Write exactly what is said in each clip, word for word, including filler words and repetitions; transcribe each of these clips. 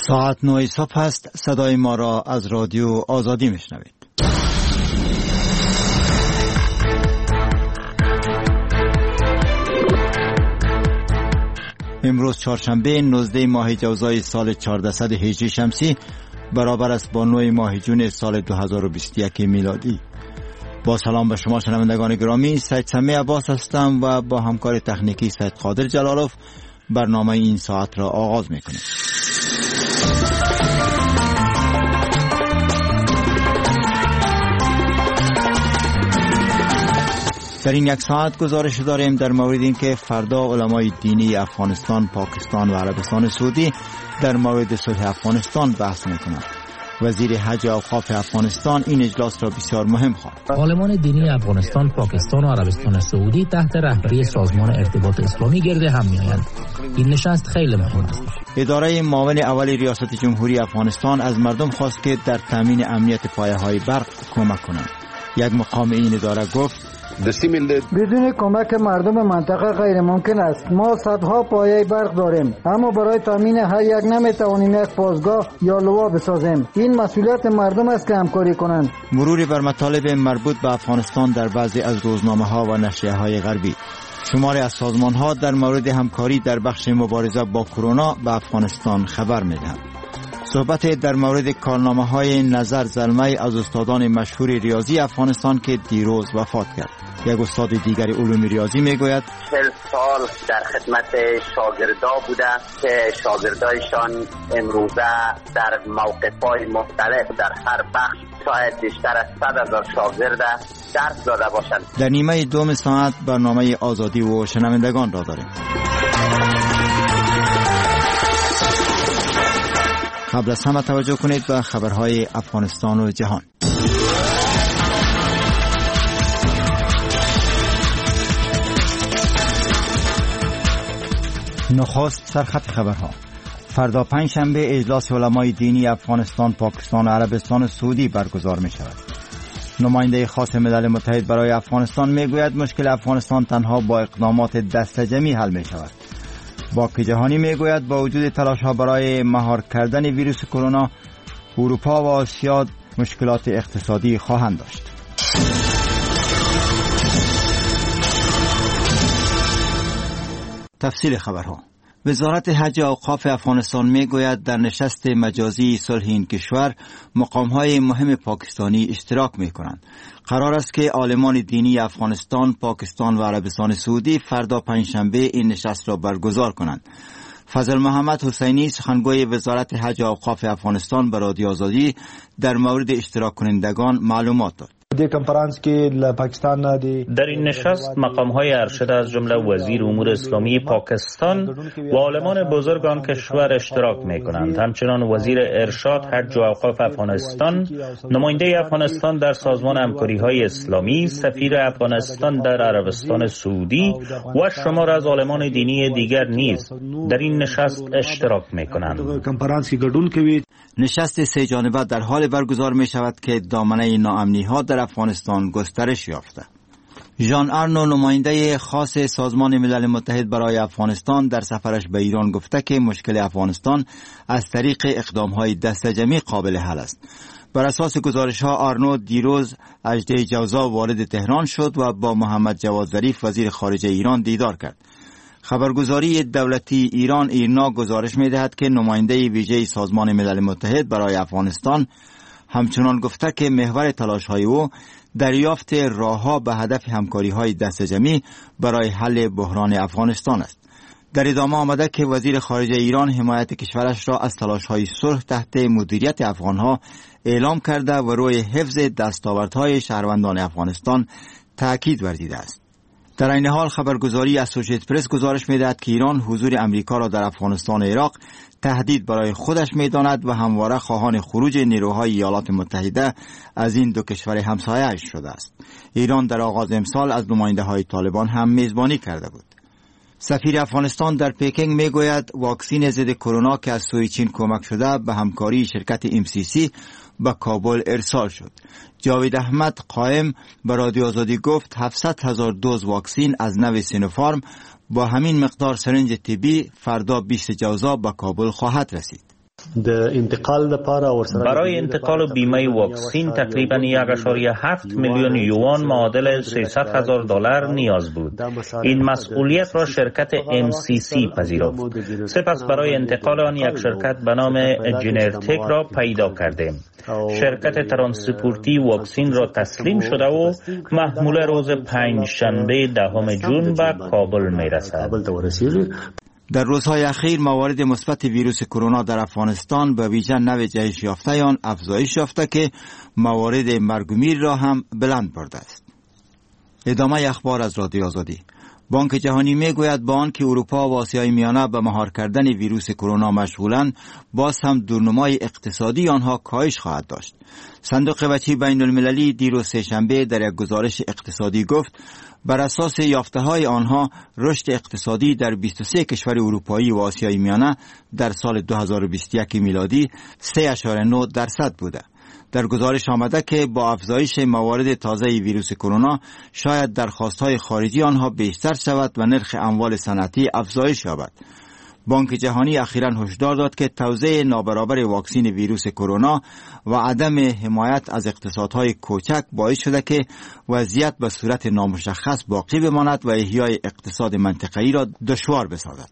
ساعت نه صبح است. صدای ما را از رادیو آزادی میشنوید. امروز چهارشنبه نوزده ماه جوزای سال چهاردهصد هجری شمسی برابر است با نه ماه جون سال دو هزار و بیست و یک میلادی. با سلام به شما شنوندگان گرامی، سید سمیع عباس هستم و با همکار تکنیکی سید قادر جلالوف برنامه این ساعت را آغاز میکنیم. در این یک ساعت گزارش داریم در مورد اینکه فردا علمای دینی افغانستان، پاکستان و عربستان سعودی در مورد صلح افغانستان بحث میکنند. وزیر حج و اوقاف افغانستان این اجلاس را بسیار مهم خواند. عالمان دینی افغانستان، پاکستان و عربستان سعودی تحت رهبری سازمان ارتباط اسلامی گرد هم میآیند. این نشست خیلی مهم است. اداره معاون اول ریاست جمهوری افغانستان از مردم خواست که در تامین امنیت پایه‌های برق کمک کنند. یک مقام این اداره گفت بدون کمک مردم منطقه غیر ممکن است. ما صدها پایه برق داریم، اما برای تامین هر یک نمیتوانیم یک پازگاه یا لوا بسازیم. این مسئولیت مردم است که همکاری کنند. مروری بر مطالب مربوط به افغانستان در بعضی از روزنامه ها و نشریه های غربی. شماری از سازمان ها در مورد همکاری در بخش مبارزه با کرونا به افغانستان خبر میدهند. صحبت در مورد کارنامه های نظر زلمه از استادان مشهور ریاضی افغانستان که دیروز وفات کرد. یک استاد دیگر علوم ریاضی میگوید چهل سال در خدمت شاگردا بوده که شاگردایشان امروزه در موقف‌های مختلف در هر بخش شاید بیشتر از صد هزار شاگرد درس داده باشند. در نیمه دوم ساعت برنامه آزادی و شنوندگان را داریم. قبل از همه توجه کنید به خبرهای افغانستان و جهان. نخست سرخط خبرها. فردا پنجشنبه اجلاس علمای دینی افغانستان، پاکستان و عربستان سعودی برگزار می شود. نماینده خاص ملل متحد برای افغانستان می گوید مشکل افغانستان تنها با اقدامات دست جمعی حل می شود. بانک جهانی می گوید با وجود تلاش ها برای مهار کردن ویروس کرونا، اروپا و آسیا مشکلات اقتصادی خواهند داشت. تفصیل خبرها. وزارت حج و اوقاف افغانستان می گوید در نشست مجازی صلح این کشور مقام‌های مهم پاکستانی اشتراک می کنند. قرار است که عالمان دینی افغانستان، پاکستان و عربستان سعودی فردا پنجشنبه این نشست را برگزار کنند. فضل محمد حسینی سخنگوی وزارت حج و اوقاف افغانستان به رادیو آزادی در مورد اشتراک کنندگان معلومات داد. در این نشست مقام‌های ارشد از جمله وزیر امور اسلامی پاکستان و عالمان بزرگ آن کشور اشتراک می‌کنند. همچنان وزیر ارشاد، حج و اوقاف افغانستان، نماینده افغانستان در سازمان همکاری‌های اسلامی، سفیر افغانستان در عربستان سعودی و شمار از عالمان دینی دیگر نیز در این نشست اشتراک می‌کنند. نشست سه جانبه در حال برگزار می شود که دامنه ناامنی ها در افغانستان گسترش یافته. ژان آرنو، نماینده خاص سازمان ملل متحد برای افغانستان، در سفرش به ایران گفته که مشکل افغانستان از طریق اقدام های دست جمعی قابل حل است. بر اساس گزارش ها آرنو دیروز اژده جوزا وارد تهران شد و با محمد جواد ظریف وزیر خارجه ایران دیدار کرد. خبرگزاری دولتی ایران ایرنا گزارش می‌دهد که نماینده ویژه سازمان ملل متحد برای افغانستان همچنان گفته که محور تلاش‌های او دریافت راه‌ها به هدف همکاری‌های دست جمعی برای حل بحران افغانستان است. در ادامه آمده که وزیر خارجه ایران حمایت کشورش را از تلاش‌های صلح تحت مدیریت افغان‌ها اعلام کرده و روی حفظ دستاوردهای شهروندان افغانستان تأکید ورزیده است. در این حال خبرگزاری اسوسییتد پرس گزارش می‌دهد که ایران حضور امریکا را در افغانستان و عراق تهدید برای خودش می‌داند و همواره خواهان خروج نیروهای ایالات متحده از این دو کشور همسایه شده است. ایران در آغاز امسال از نماینده‌های طالبان هم میزبانی کرده بود. سفیر افغانستان در پکینگ میگوید واکسن ضد کرونا که از سوی چین کمک شده به همکاری شرکت ام سی سی به کابل ارسال شد. جاوید احمد قائم به رادیو آزادی گفت هفتصد هزار دوز واکسن از نوع سینوفارم با همین مقدار سرنج طبی فردا بیست جوزا به کابل خواهد رسید. برای انتقال و بیمه واکسین تقریبا یک ممیز هفت میلیون یوان معادل سیصد هزار دلار نیاز بود. این مسئولیت را شرکت ام سی سی پذیرفت. سپس برای انتقال آن یک شرکت به نام جنرتک را پیدا کردیم. شرکت ترانسپورتی واکسین را تسلیم شده و محمول روز پنج شنبه دهم جون به کابل می رسد. در روزهای اخیر موارد مثبت ویروس کرونا در افغانستان به ویژه نوع جهش یافته آن افزایش یافته که موارد مرگ و میر را هم بلند برده است. ادامه اخبار از رادیو آزادی. بانک جهانی می گوید با آنکه اروپا و آسیای میانه به مهار کردن ویروس کرونا مشغولند، باز هم دورنمای اقتصادی آنها کاهش خواهد داشت. صندوق بچه بین المللی دیروز سه‌شنبه در یک گزارش اقتصادی گفت بر اساس یافته‌های آنها رشد اقتصادی در بیست و سه کشور اروپایی و آسیای میانه در سال دو هزار و بیست و یک میلادی سه اشاره نه درصد بوده. در گزارش آمده که با افزایش موارد تازه ویروس کرونا شاید درخواست‌های خارجی آنها بیشتر شود و نرخ اموال صنعتی افزایش یابد. بانک جهانی اخیراً هشدار داد که توزیع نابرابر واکسن ویروس کرونا و عدم حمایت از اقتصادهای کوچک باعث شده که وضعیت به صورت نامشخص باقی بماند و احیای اقتصاد منطقه‌ای را دشوار بسازد.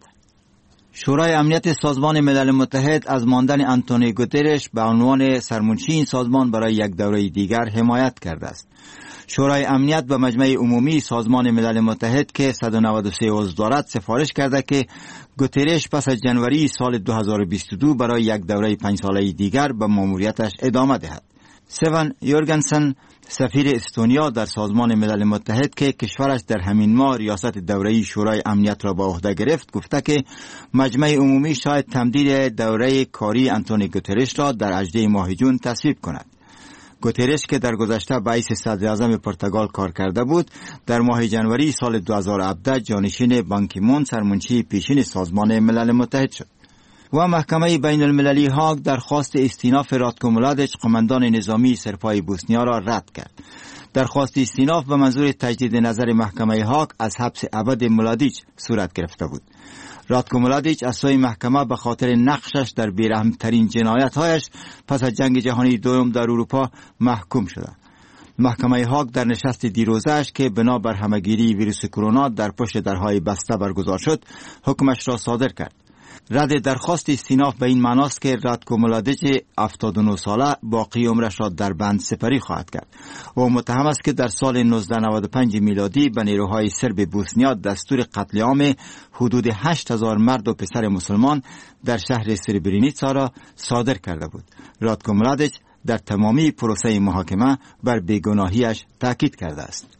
شورای امنیت سازمان ملل متحد از ماندن آنتونیو گوترش به عنوان سرمنشی این سازمان برای یک دوره دیگر حمایت کرده است. شورای امنیت به مجمع عمومی سازمان ملل متحد که صد و نود و سه عضو دارد سفارش کرده که گوترش پس از جنوری سال دو هزار و بیست و دو برای یک دوره پنج ساله دیگر به ماموریتش ادامه دهد. سون یورگنسن سفیر استونیا در سازمان ملل متحد که کشورش در همین ماه ریاست دوره‌ای شورای امنیت را به عهده گرفت گفته که مجمع عمومی شاید تمدید دوره کاری آنتونیو گوترش را در هجدهم ماه جون تصویب کند. گوترش که در گذشته به حیث صدر اعظم پرتغال کار کرده بود، در ماه جنوری سال دو هزار و هفده جانشین بان کی مون سرمنشی پیشین سازمان ملل متحد شد. و محکمه بین المللی هاگ درخواست استیناف راتکو ملادیچ قماندان نظامی سرپای بوسنیا را رد کرد. درخواست استیناف به منظور تجدید نظر محکمه هاگ از حبس ابد ملادیچ صورت گرفته بود. راتکو ملادیچ از سوی محکمه به خاطر نقشش در بیرحمترین جنایت‌هایش پس از جنگ جهانی دوم در اروپا محکوم شده. محکمه هاگ در نشست دیروزش که بنا بر همگیری ویروس کرونا در پشت درهای بسته برگزار شد، حکمش را صادر کرد. رد درخواست استیناف به این معناست که راتکو ملادیچ هفتاد و نه ساله باقی عمرش را در بند سپری خواهد کرد. او متهم است که در سال نوزده نود و پنج میلادی به نیروهای سرب بوسنیا دستور قتل عام حدود هشت هزار مرد و پسر مسلمان در شهر سربرینیتسا را صادر کرده بود. راتکو ملادیچ در تمامی پروسه محاکمه بر بیگناهیش تاکید کرده است.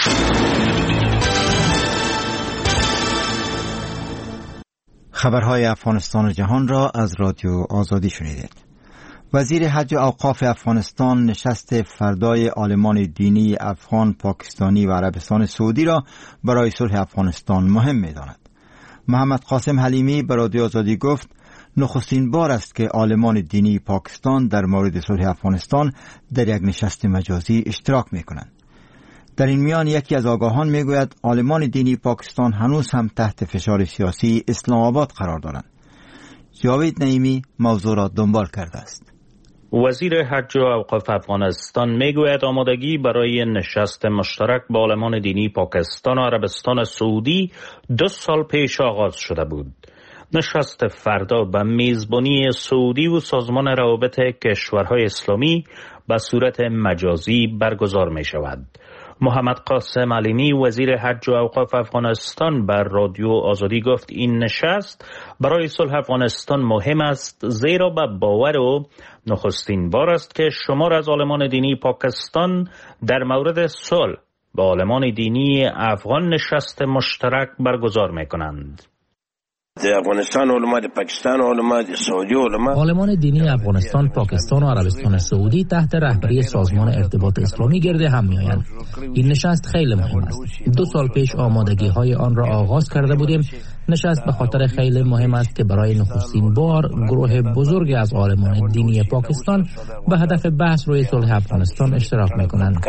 خبرهای افغانستان و جهان را از رادیو آزادی شنیدید. وزیر حج و اوقاف افغانستان نشست فردای عالمان دینی افغان، پاکستانی و عربستان سعودی را برای صلح افغانستان مهم می‌داند. محمد قاسم حلیمی به رادیو آزادی گفت نخستین بار است که عالمان دینی پاکستان در مورد صلح افغانستان در یک نشست مجازی اشتراک می‌کنند. در این میان یکی از آگاهان میگوید عالمان دینی پاکستان هنوز هم تحت فشار سیاسی اسلام آباد قرار دارند. جاوید نعیمی موضوع را دنبال کرده است. وزیر حج و اوقاف افغانستان میگوید آمادگی برای نشست مشترک با عالمان دینی پاکستان و عربستان سعودی دو سال پیش آغاز شده بود. نشست فردا به میزبانی سعودی و سازمان روابط کشورهای اسلامی به صورت مجازی برگزار می شود. محمد قاسم علیمی وزیر حج و اوقاف افغانستان بر رادیو آزادی گفت این نشست برای صلح افغانستان مهم است، زیرا به باور او نخستین بار است که شمار از عالمان دینی پاکستان در مورد صلح با عالمان دینی افغان نشست مشترک برگزار می کنند. افغانستان علما، پاکستان علما، سعودی علما. عالمان دینی افغانستان، پاکستان و عربستان سعودی تحت رهبری سازمان ارتباط اسلامی گرد هم میآیند. این نشست خیلی مهم است. دو سال پیش آمادگی های آن را آغاز کرده بودیم. نشست به خاطر خیلی مهم است که برای نخستین بار گروه بزرگی از عالمان دینی پاکستان به هدف بحث روی صلح افغانستان اشتراک میکنند.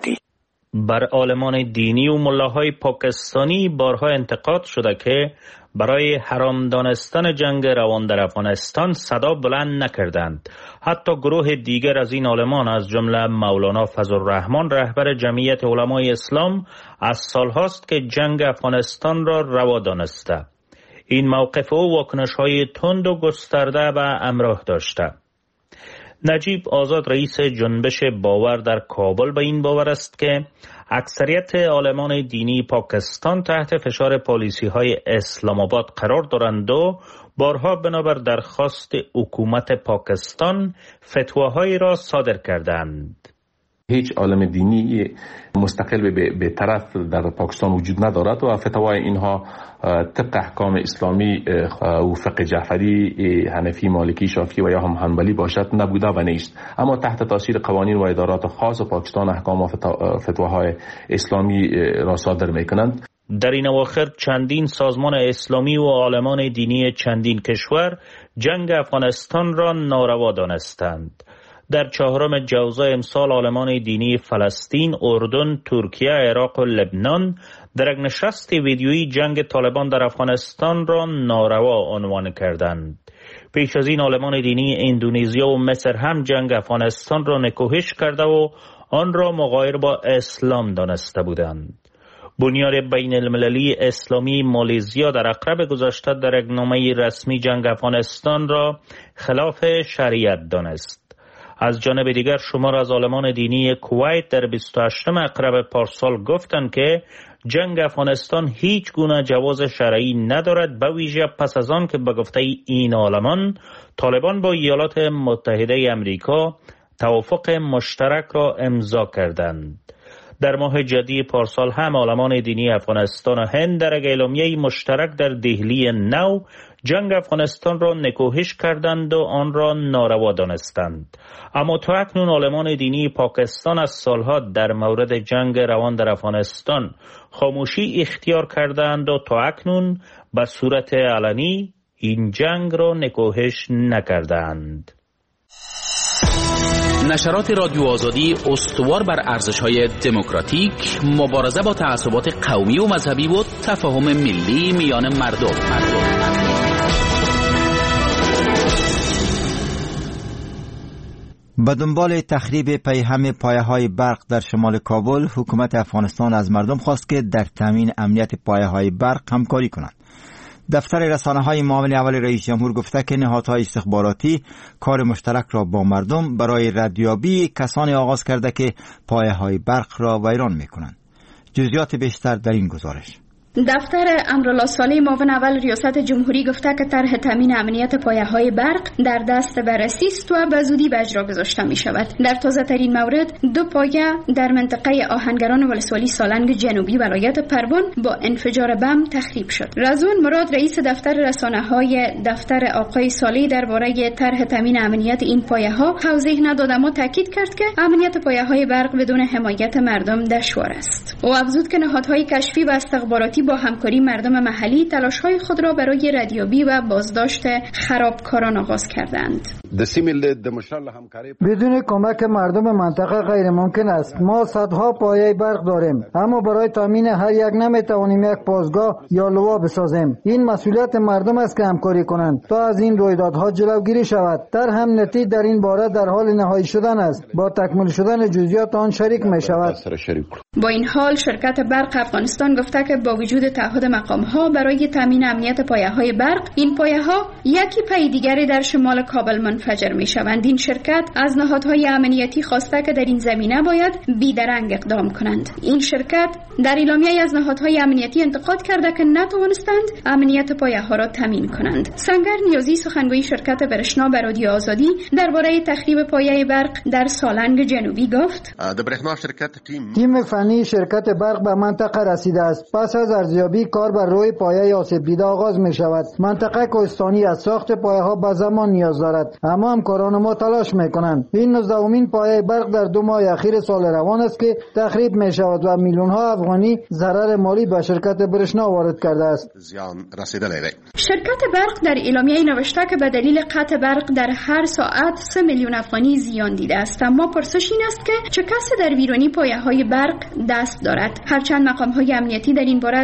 بر عالمان دینی و ملاهای پاکستانی بارها انتقاد شده که برای حرام دانستن جنگ روان در افغانستان صدا بلند نکردند. حتی گروه دیگر از این عالمان از جمله مولانا فضلالرحمن رهبر جمعیت علمای اسلام از سالهاست که جنگ افغانستان را روا دانسته. این موقف او واکنش‌های تند و گسترده و همراه داشته. نجیب آزاد رئیس جنبش باور در کابل به این باور است که اکثریت عالمان دینی پاکستان تحت فشار پالیسی‌های اسلام آباد قرار دارند و بارها بنابر درخواست حکومت پاکستان فتواهایی را صادر کردند. هیچ عالم دینی مستقل به طرف در پاکستان وجود ندارد و فتوای اینها طبق احکام اسلامی و فقه جعفری، حنفی، مالکی، شافعی و یا هم حنبلی باشد نبوده و نیست، اما تحت تاثیر قوانین و ادارات خاص پاکستان احکام و فتواهای اسلامی را صادر میکنند. در این اواخر چندین سازمان اسلامی و عالمان دینی چندین کشور جنگ افغانستان را ناروا دانستند. در چهارم جوزا امسال عالمان دینی فلسطین، اردن، ترکیه، عراق و لبنان در یک نشست ویدیویی جنگ طالبان در افغانستان را ناروا عنوان کردند. پیش از این عالمان دینی اندونزیا و مصر هم جنگ افغانستان را نکوهش کرده و آن را مغایر با اسلام دانسته بودند. بنیاد بین المللی اسلامی مالزیا در اقرب گذشته در یک نامه رسمی جنگ افغانستان را خلاف شریعت دانست. از جانب دیگر شمار از عالمان دینی کویت در بیست و هشتم اکتبر پارسال گفتند که جنگ افغانستان هیچ گونه جواز شرعی ندارد، به ویژه پس از آن که به گفته این عالمان طالبان با ایالات متحده امریکا توافق مشترک را امضا کردند. در ماه جدی پارسال هم عالمان دینی افغانستان و هند در یک اعلامیه مشترک در دهلی نو جنگ افغانستان را نکوهش کردند و آن را ناروا دانستند. اما تا اکنون عالمان دینی پاکستان از سالها در مورد جنگ روان در افغانستان خاموشی اختیار کردند و تا اکنون به صورت علنی این جنگ را نکوهش نکردند. نشرات رادیو آزادی استوار بر ارزش‌های دموکراتیک، مبارزه با تعصبات قومی و مذهبی و تفاهم ملی میان مردم. به دنبال تخریب پیهم پایه‌های برق در شمال کابل، حکومت افغانستان از مردم خواست که در تامین امنیت پایه‌های برق همکاری کنند. دفتر رسانه‌های معاون اول رئیس جمهور گفته که نهادهای استخباراتی کار مشترک را با مردم برای ردیابی کسانی آغاز کرده که پایه‌های برق را ویران می‌کنند. جزئیات بیشتر در این گزارش. دفتر امرالله صالح معاون اول ریاست جمهوری گفته که طرح تامین امنیت پایه‌های برق در دست بررسی است و به زودی به اجرا گذاشته می شود. در تازه ترین مورد دو پایه در منطقه آهنگران ولسوالی سالنگ جنوبی ولایت پروان با انفجار بم تخریب شد. رضوان مراد رئیس دفتر رسانه‌های دفتر آقای صالح درباره طرح تامین امنیت این پایه‌ها توضیح نداد، اما تاکید کرد که امنیت پایه‌های برق بدون حمایت مردم دشوار است. او افزود که نهادهای کشفی و استخباراتی با همکاری مردم محلی تلاش‌های خود را برای ردیابی و بازداشت خرابکاران آغاز کردند. بدون کمک مردم منطقه غیر ممکن است. ما صدها پایه برق داریم، اما برای تامین هر یک نمیتوانیم یک پایگاه یا لوا بسازیم. این مسئولیت مردم است که همکاری کنند تا از این رویدادها جلوگیری شود. در هم نتیجه در این باره در حال نهایی شدن است. با تکمیل شدن جزئیات آن شریک می شود. با این حال شرکت برق افغانستان گفته که با وجود تعهد مقام‌ها برای تامین امنیت پایه‌های برق، این پایه‌ها یکی پای دیگری در شمال کابل منفجر می‌شوند. این شرکت از نهادهای امنیتی خواسته که در این زمینه باید بیدرنگ اقدام کنند. این شرکت در اعلامیه‌ای از نهادهای امنیتی انتقاد کرده که نتوانستند امنیت پایه‌ها را تامین کنند. سنگر نیازی سخنگوی شرکت برشنا به رادیو آزادی درباره تخریب پایه برق در سالنگ جنوبی گفت: تیم فنی شرکت برق به منطقه رسیده است. پس از ارزیابی کار بر روی پایه آسیب دیده آغاز می شود. منطقه کوهستانی از ساخت پایه ها به زمان نیاز دارد، اما همکاران ما تلاش می کنند. این نوزدهمین پایه برق در دو ماه اخیر سال روان است که تخریب می شود و میلیون ها افغانی ضرر مالی به شرکت برشنا وارد کرده است. شرکت برق در اعلامیه نوشته که به دلیل قطع برق در هر ساعت سه میلیون افغانی زیان دیده است، اما پرسش این است که چه کسی در ویرانی پایه های برق دست دارد. هرچند مقام های امنیتی در این باره از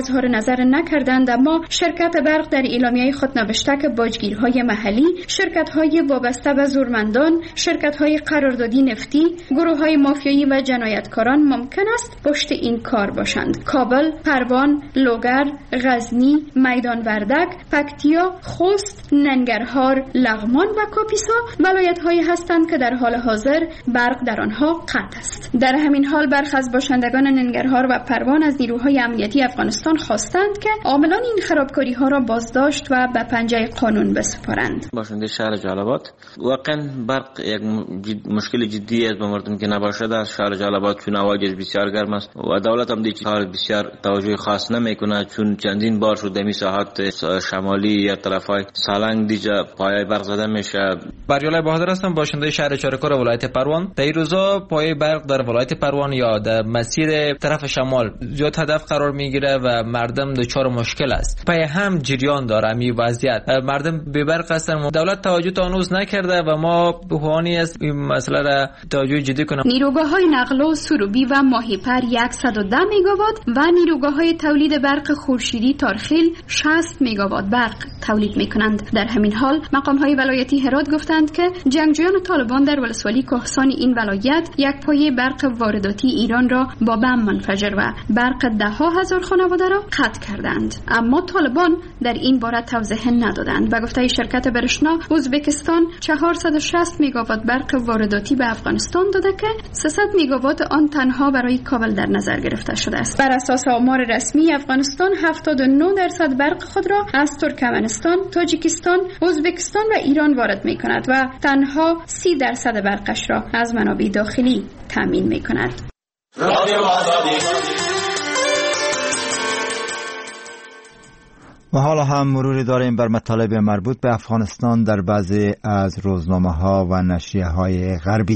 اظهار نظر نکردند، اما شرکت برق در اعلامیه خود نوشته که باجگیرهای محلی، شرکت‌های وابسته به زورمندان، شرکت‌های قراردادی نفتی، گروه‌های مافیایی و جنایتکاران ممکن است پشت این کار باشند. کابل، پروان، لوگر، غزنی، میدان وردک، پکتیا، خوست، ننگرهار، لغمان و کاپیسا ولایت‌هایی هستند که در حال حاضر برق در آنها قطع است. در همین حال برخی از باشندگان ننگرهار و پروان از نیروهای امنیتی افغانستان خواستند که عاملان این خرابکاری‌ها را بازداشت و به پنجه قانون بسپارند. باشنده شهر جلال آباد، واقعا برق یک مشکل جدی است به مردم که نباشه. در شهر جلال آباد چون هواجش بسیار گرم است و دولت هم دیگه کار بسیار توجه خاص نمیکنه، چون چندین بار شده می ساحات شمالی یا طرفای سالنگ دیگه پایه برق زده میشه. بریالای بهادر هستم، باشنده شهر چارکار ولایت پروان. در این روزا پایه برق در ولایت پروان یا در مسیر طرف شمال زیاد هدف قرار میگیره و مردم دچار مشکل است. پای هم جریان داره می وضعیت، مردم به برق هستن، دولت توجه تا هنوز نکرده و ما بحرانی است این مسئله را توجه جدی کنیم. نیروگاه‌های نقل و سروبی و ماهیپر صد و ده مگاوات و نیروگاه‌های تولید برق خورشیدی تارخیل شصت مگاوات برق تولید می‌کنند. در همین حال مقام‌های ولایتی هرات گفتند که جنگجویان طالبان در ولسوالی کهسان این ولایت یک پایه برق وارداتی ایران را با بم منفجر و برق ده ها هزار خانواده را قطع کردند، اما طالبان در این باره توضیح ندادند. به گفته شرکت برشنا، ازبکستان چهارصد و شصت مگاوات برق وارداتی به افغانستان داده که سیصد مگاوات آن تنها برای کابل در نظر گرفته شده است. بر اساس آمار رسمی افغانستان هفتاد و نه درصد برق خود را از ترکمنستان، تاجیکستان، ازبکستان و ایران وارد می کند و تنها سی درصد برقش را از منابع داخلی تامین می کند. و حالا هم مروری داریم بر مطالب مربوط به افغانستان در بعضی از روزنامه ها و نشریه های غربی.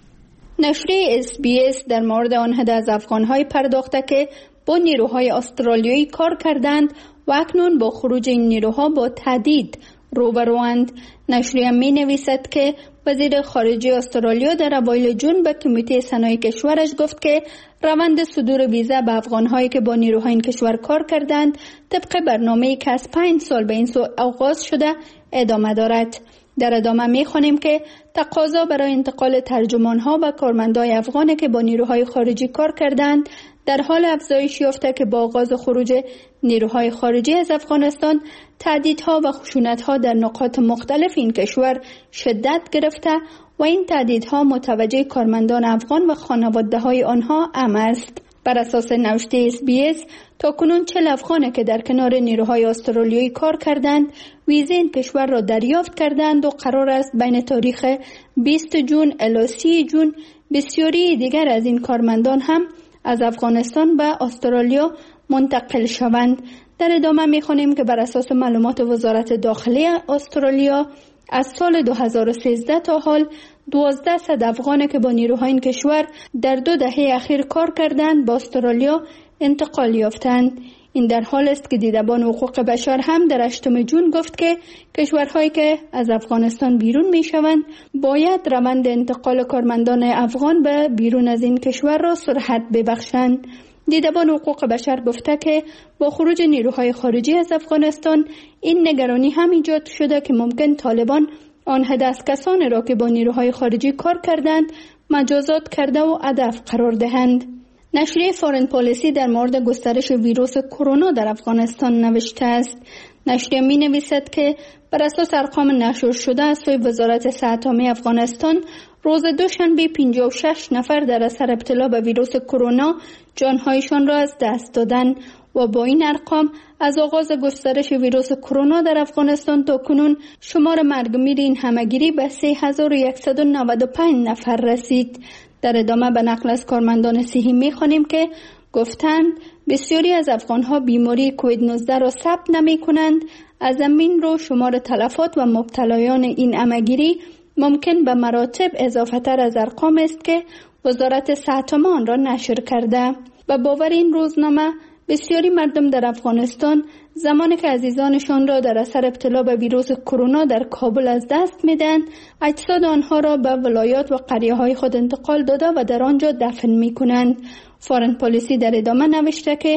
نشریه اس بی اس در مورد آن عده از افغان‌های پرداخته که با نیروهای استرالیایی کار کردند و اکنون با خروج این نیروها با تهدید روبروند. نشریه می نویسد که وزیر خارجه استرالیا در اوایل جون به کمیته صنایع کشورش گفت که روند صدور ویزا به افغان‌هایی که با نیروهای این کشور کار کردند طبق برنامه‌ای که از پنج سال به این سو آغاز شده ادامه دارد. در ادامه می خوانیم که تقاضا برای انتقال ترجمان‌ها و کارمندای افغانی که با نیروهای خارجی کار کردند در حال افزایش یافته که با آغاز خروج نیروهای خارجی از افغانستان تهدیدها و خشونت‌ها در نقاط مختلف این کشور شدت گرفته و این تهدیدها متوجه کارمندان افغان و خانواده‌های آنها ام است. بر اساس نوشته اس بی اس تا کنون چهل افغانی که در کنار نیروهای استرالیایی کار کردند ویزه این کشور را دریافت کردند و قرار است بین تاریخ بیست جون الی سی جون بسیاری دیگر از این کارمندان هم از افغانستان به استرالیا منتقل شوند. در ادامه می‌خوانیم که بر اساس معلومات وزارت داخلی استرالیا از سال دو هزار و سیزده تا حال دوازده صد افغانی که با نیروهای این کشور در دو دهه اخیر کار کردند با استرالیا انتقال یافتند. این در حال است که دیدبان حقوق بشر هم در هشتم جون گفت که کشورهایی که از افغانستان بیرون میشوند باید روند انتقال کارمندان افغان به بیرون از این کشور را سرعت ببخشند. دیدبان حقوق بشر گفته که با خروج نیروهای خارجی از افغانستان این نگرانی هم ایجاد شده که ممکن طالبان آن عده از کسانی را که با نیروهای خارجی کار کردند مجازات کرده و هدف قرار دهند. نشریه فارن پالیسی در مورد گسترش ویروس کرونا در افغانستان نوشته است. نشریه می نویسد که بر اساس ارقام نشر شده از سوی وزارت صحت عامه افغانستان روز دوشنبه پنجاه و شش نفر در اثر ابتلا به ویروس کرونا جانهایشان را از دست دادند و با این ارقام از آغاز گسترش ویروس کرونا در افغانستان تا کنون شمار مرگ میر این همگیری به سه هزار و صد و نود و پنج نفر رسید. در ادامه به نقل از کارمندان صحی می‌خوانیم که گفتند بسیاری از افغان‌ها بیماری کووید نوزده را ثبت نمی‌کنند. از همین رو شمار تلفات و مبتلایان این همگیری ممکن به مراتب اضافه تر از ارقام است که وزارت صحت عامه آن را نشر کرده. و باور این روزنامه بسیاری مردم در افغانستان زمانی که عزیزانشان را در اثر ابتلا به ویروس کرونا در کابل از دست میدن اجساد آنها را به ولایات و قریه های خود انتقال داده و در آنجا دفن میکنند. فارن پالیسی در ادامه نوشته که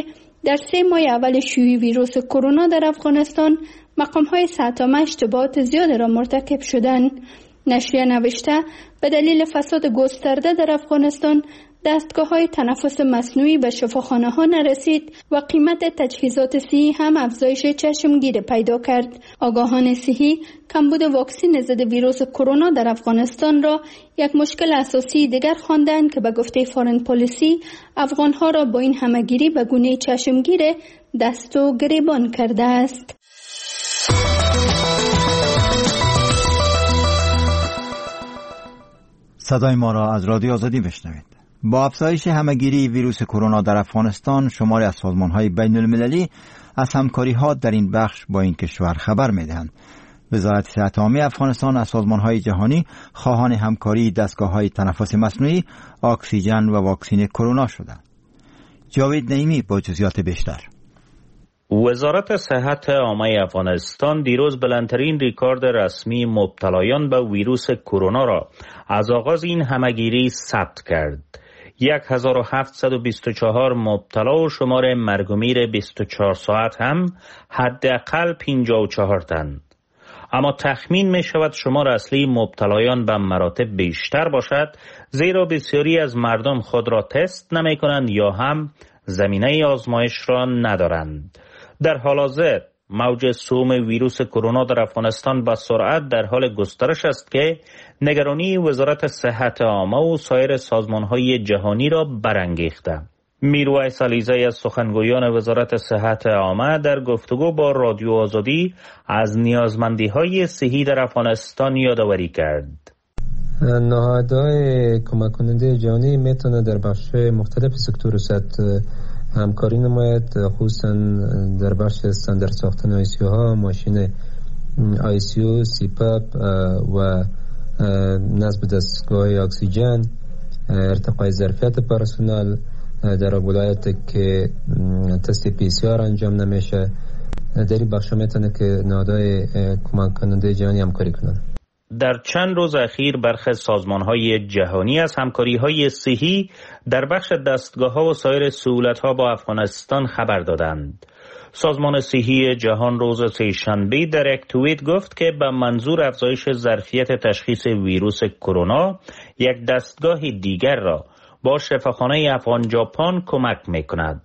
در سه ماه اول شیوع ویروس کرونا در افغانستان مقام‌های ساتامه اشتباهات زیاد را مرتکب شدند. نشریه نوشته به دلیل فساد گسترده در افغانستان دستگاه‌های تنفس مصنوعی به شفاخانه‌ها نرسید و قیمت تجهیزات صحی هم افزایش چشمگیر پیدا کرد. آگاهان صحی کمبود واکسن ضد ویروس کرونا در افغانستان را یک مشکل اساسی دیگر خواندند که به گفته فارن پالیسی افغان‌ها را با این همه‌گیری به گونه چشمگیر دست و گریبان کرده است. صدای ما را از رادیو آزادی بشنوید. با افزایش همه‌گیری ویروس کرونا در افغانستان، شماری از سازمان‌های بین‌المللی از همکاری‌ها در این بخش با این کشور خبر می‌دهند. وزارت صحت عامه افغانستان از سازمان‌های جهانی خواهان همکاری دستگاه‌های تنفس مصنوعی، اکسیژن و واکسن کرونا شدند. جاوید نعیمی با جزئیات بیشتر. وزارت صحت عامه افغانستان دیروز بلندترین ریکورد رسمی مبتلایان به ویروس کرونا را از آغاز این همه‌گیری ثبت کرد. یک هزار و هفتصد و بیست و چهار مبتلا و شمار مرگ و میر بیست و چهار ساعت هم حداقل پنجاه و چهار تن. اما تخمین می شود شمار اصلی مبتلایان به مراتب بیشتر باشد، زیرا بسیاری از مردم خود را تست نمی کنند یا هم زمینه آزمایش را ندارند. در حال حاضر موج سوم ویروس کرونا در افغانستان با سرعت در حال گسترش است که نگرانی وزارت صحت عامه و سایر سازمان‌های جهانی را برانگیخته. میرویس علیزی از سخنگویان وزارت صحت عامه در گفتگو با رادیو آزادی از نیازمندی‌های صحی در افغانستان یادآوری کرد. نهادهای کمک کننده جهانی میتونه در بخش مختلف سکتور صحت همکاری نماید، خصوصا در بخش استاندارد ساختن آی سی ها، ماشین آی سی او، سی پاپ و نصب دستگاه اکسیژن، ارتقای ظرفیت پرسنل در ولایت که تست پی سی آر انجام نمیشه. در این بخش میتونه که نهادهای کمک کننده جهانی همکاری کنند. در چند روز اخیر برخی سازمان‌های جهانی از همکاری‌های صحی در بخش دستگاه‌ها و سایر سهولت‌ها با افغانستان خبر دادند. سازمان صحی جهان روز سه‌شنبه در یک توییت گفت که به منظور افزایش ظرفیت تشخیص ویروس کرونا یک دستگاه دیگر را با شفاخانه افغان ژاپن کمک می‌کند.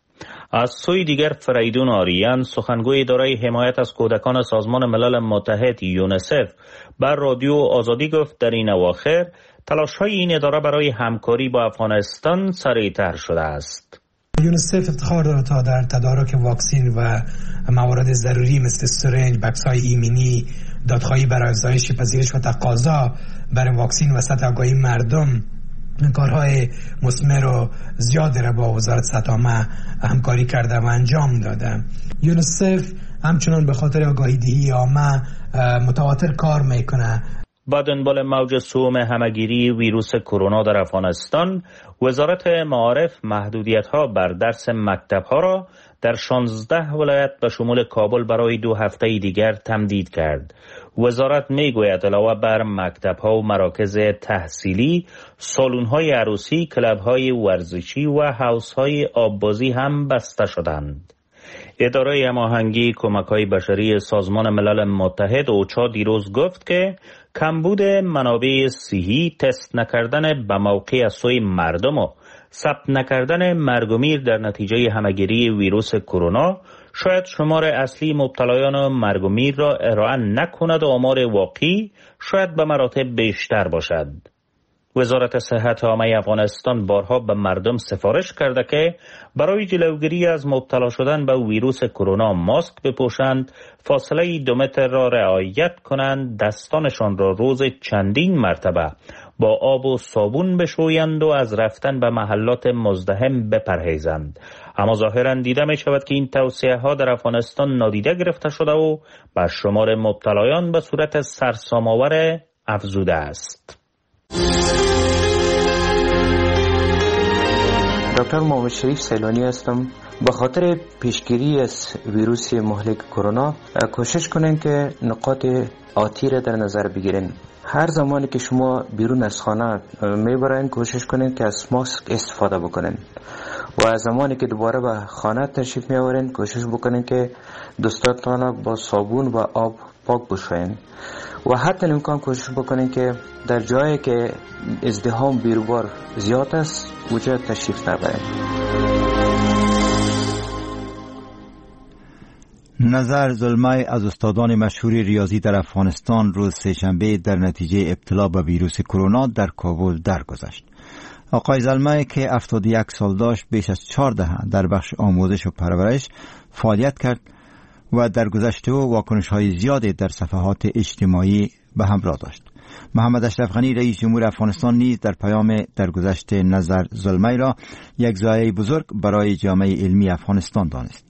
از سوی دیگر فریدون آریان سخنگوی اداره حمایت از کودکان سازمان ملل متحد یونیسف بر رادیو آزادی گفت در این اواخر تلاش‌های این اداره برای همکاری با افغانستان سریع‌تر شده است. یونیسف افتخار دارد تا در تدارک واکسن و موارد ضروری مثل سرنج، بکس‌های ایمنی، دادخواهی برای افزایش پذیرش و تقاضا برای واکسن و سطح آگاهی مردم کارهای مثمر و زیادی را با وزارت صحت عامه همکاری کرده و انجام داده. یونیسف همچنان به خاطر آگاهی دهی عامه متواتر کار میکنه. با دنبال موج سوم همه‌گیری ویروس کرونا در افغانستان، وزارت معارف محدودیت‌ها بر درس مکتب‌ها را در شانزده ولایت به شمول کابل برای دو هفته دیگر تمدید کرد. وزارت میگوید علاوه بر مکتب‌ها و مراکز تحصیلی، سالن‌های عروسی، کلب‌های ورزشی و حوض‌های آببازی هم بسته شدند. اداره هماهنگی کمک‌های بشری سازمان ملل متحد اوچا دیروز گفت که کمبود منابع صحی، تست نکردن به موقع از سوی مردم و ثبت نکردن مرگ و میر در نتیجه همه‌گیری ویروس کرونا شاید شمار اصلی مبتلایان و مرگ و میر را ارائه نکند و آمار واقعی شاید به مراتب بیشتر باشد. وزارت صحت عامه افغانستان بارها به مردم سفارش کرده که برای جلوگیری از مبتلا شدن به ویروس کرونا ماسک بپوشند، فاصله دو متر را رعایت کنند، دستانشان را روز چندین مرتبه با آب و صابون بشویند و از رفتن به محلات مزدحم بپرهیزند. اما ظاهرا دیده می شود که این توصیه ها در افغانستان نادیده گرفته شده و به شمار مبتلایان به صورت سرسام‌آور افزوده است. دکتر محمد شریف سیلانی هستم. به خاطر پیشگیری از ویروس مهلک کرونا کوشش کنین که نقاط آتی را در نظر بگیرین. هر زمانی که شما بیرون از خانه میبرین کوشش کنین که از ماسک استفاده بکنین. و زمانی که دوباره به خانه تشریف می آورین کوشش بکنین که دستاتان با صابون و آب پاک بشوین و حتی امکان کوشش بکنین که در جایی که ازدحام بیروبار زیاد است اونجا تشریف نبرین. نظر زلمای از استادان مشهور ریاضی در افغانستان روز سه‌شنبه در نتیجه ابتلا به ویروس کرونا در کابل درگذشت. آقای زلمای که هفتاد و یک سال داشت بیش از چهار دهه در بخش آموزش و پرورش فعالیت کرد و در گذشته او واکنش‌های زیادی در صفحات اجتماعی به همراه داشت. محمد اشرف غنی رئیس جمهور افغانستان نیز در پیام درگذشت نظر زلمای را یک ضایعه بزرگ برای جامعه علمی افغانستان دانست.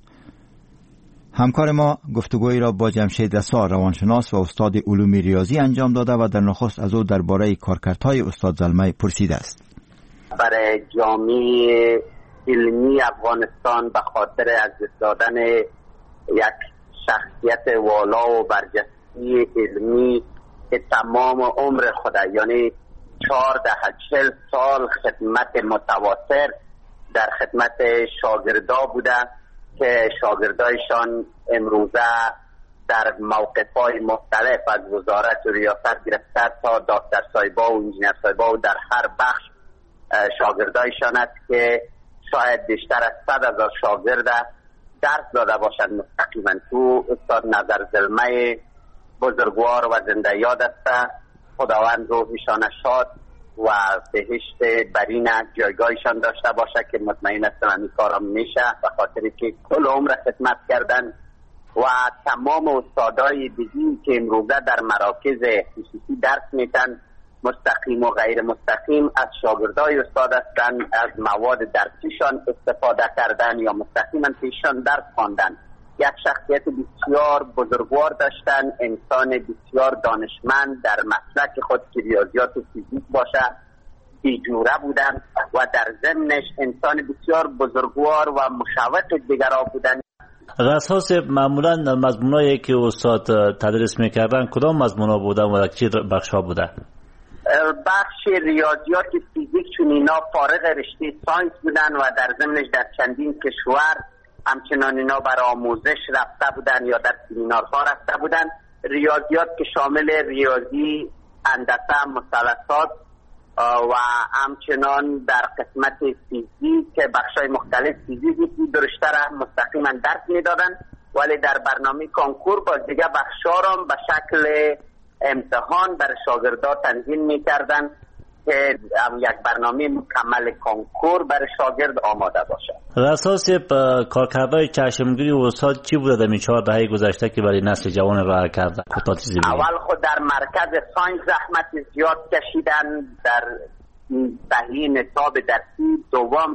همکار ما گفتگویی را با جمشید رسا روانشناس و استاد علوم ریاضی انجام داده و در نخست از او درباره کارکردهای استاد زلمای پرسیده است. برای جامعه علمی افغانستان به خاطر از دادن یک شخصیت والا و برجسته علمی که تمام عمر خود یعنی چهارده چهل سال خدمت متواتر در خدمت شاگردا بوده که شاگردایشان امروزه در موقع‌های مختلف از وزارت و ریاست گرفته تا دکتر صاحبا و انجینر صاحبا و در هر بخش شاگردایشان است که شاید بیشتر از صد هزار شاگرد درس داده باشند مستقیما. تو استاد نظر زلمای بزرگوار و زنده یاد است، خداوند روحشان شاد و بهشت برین جایگاهشان داشته باشه که مطمئن هستم این کارم میشه به خاطر که کل عمر خدمت کردن و تمام استادای دیگی که امروزه در مراکز خصوصی درس میتن مستقیم و غیر مستقیم از شاگردای استاد هستن، از مواد درسیشان استفاده کردن یا مستقیما پیشان درس خواندن. یک شخصیت بسیار بزرگوار داشتن، انسان بسیار دانشمند در مسلک خود که ریاضیات و فیزیک باشه بیجوره بودن و در ضمنش انسان بسیار بزرگوار و مشوق دیگران بودن. از اساس معمولا مضمونایی که استاد تدریس میکردن کدام مضمونا بودن و چه بخشا بودن؟ بخش ریاضیات فیزیک چون اینا فارغ رشته ساینس بودن و در ضمنش در چندین کشور همچنان اینا برای آموزش رفته بودن یا در سمینارها رفته بودن. ریاضیات که شامل ریاضی، هندسه، مثلثات و همچنان در قسمت فیزیک که بخشای مختلف فیزیکی درشتر مستقیما درس میدادن، ولی در برنامه کنکور باز دیگه بخشا را به شکل امتحان بر شاگردا تنظیم میکردن که یک برنامه مکمل کنکور برای شاگرد آماده باشه. از اساس کارکردهای چشمگیری استاد چی بوده در این چهار دهه گذشته که برای نسل جوان راه کرده؟ اول خود در مرکز ساینس زحمت زیاد کشیدن در تهیه نصاب درسی، دوم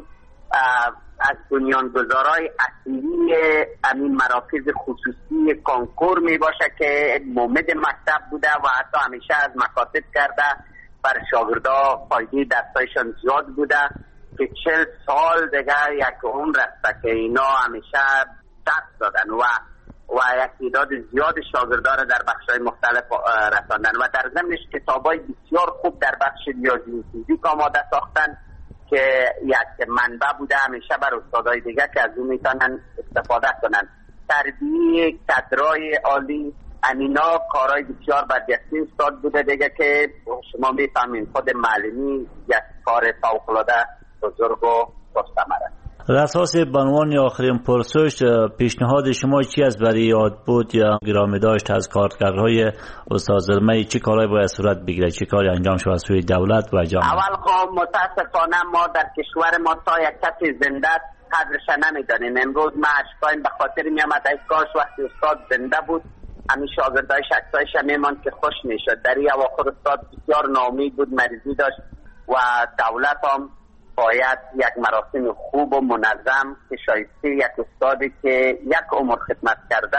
از بنیانگذارای اصلی همین مراکز خصوصی کنکور می باشه که مومد مکتب بوده و حتی همیشه از مکاتب کرده بر شاگردا فایده درسایشان زیاد بوده که چل سال دیگه یک عمر است که اینا همیشه درس دادن و و یک تعداد زیاد شاگردا را در بخش‌های مختلف رساندن و در ضمنش کتابای بسیار خوب در بخش ریاضی و فیزیک آماده ساختن که یک منبع بوده همیشه بر استادای دیگه که از اون میتونن استفاده کنن. تربیه کادرای عالی امینا کارهای بسیار برجسته استاد بوده دیگه که شما میفهمین خود معلمی یک کار فوق‌العاده بزرگ و پرثمره. در اساس بنوان آخرین پرسش پیشنهاد شما چی از برای یاد بود یا گرامی داشت از کارکردهای استاد زلمای؟ چی کارهای باید صورت بگیره، چی کاری انجام شود از سوی دولت و جامعه؟ اول خب متاسفانه ما در کشور ما تا یک کسی زنده قدرش نمیدانیم. امروز ما اشکایم به خاطر میامد ای کاش وقتی استاد زنده بود همین شاگردای شخصایش میمان که خوش میشد. در این اواخر استاد بسیار ناامید بود، مریضی داشت و دولت هم باید یک مراسم خوب و منظم که شایسته یک استادی که یک عمر خدمت کرده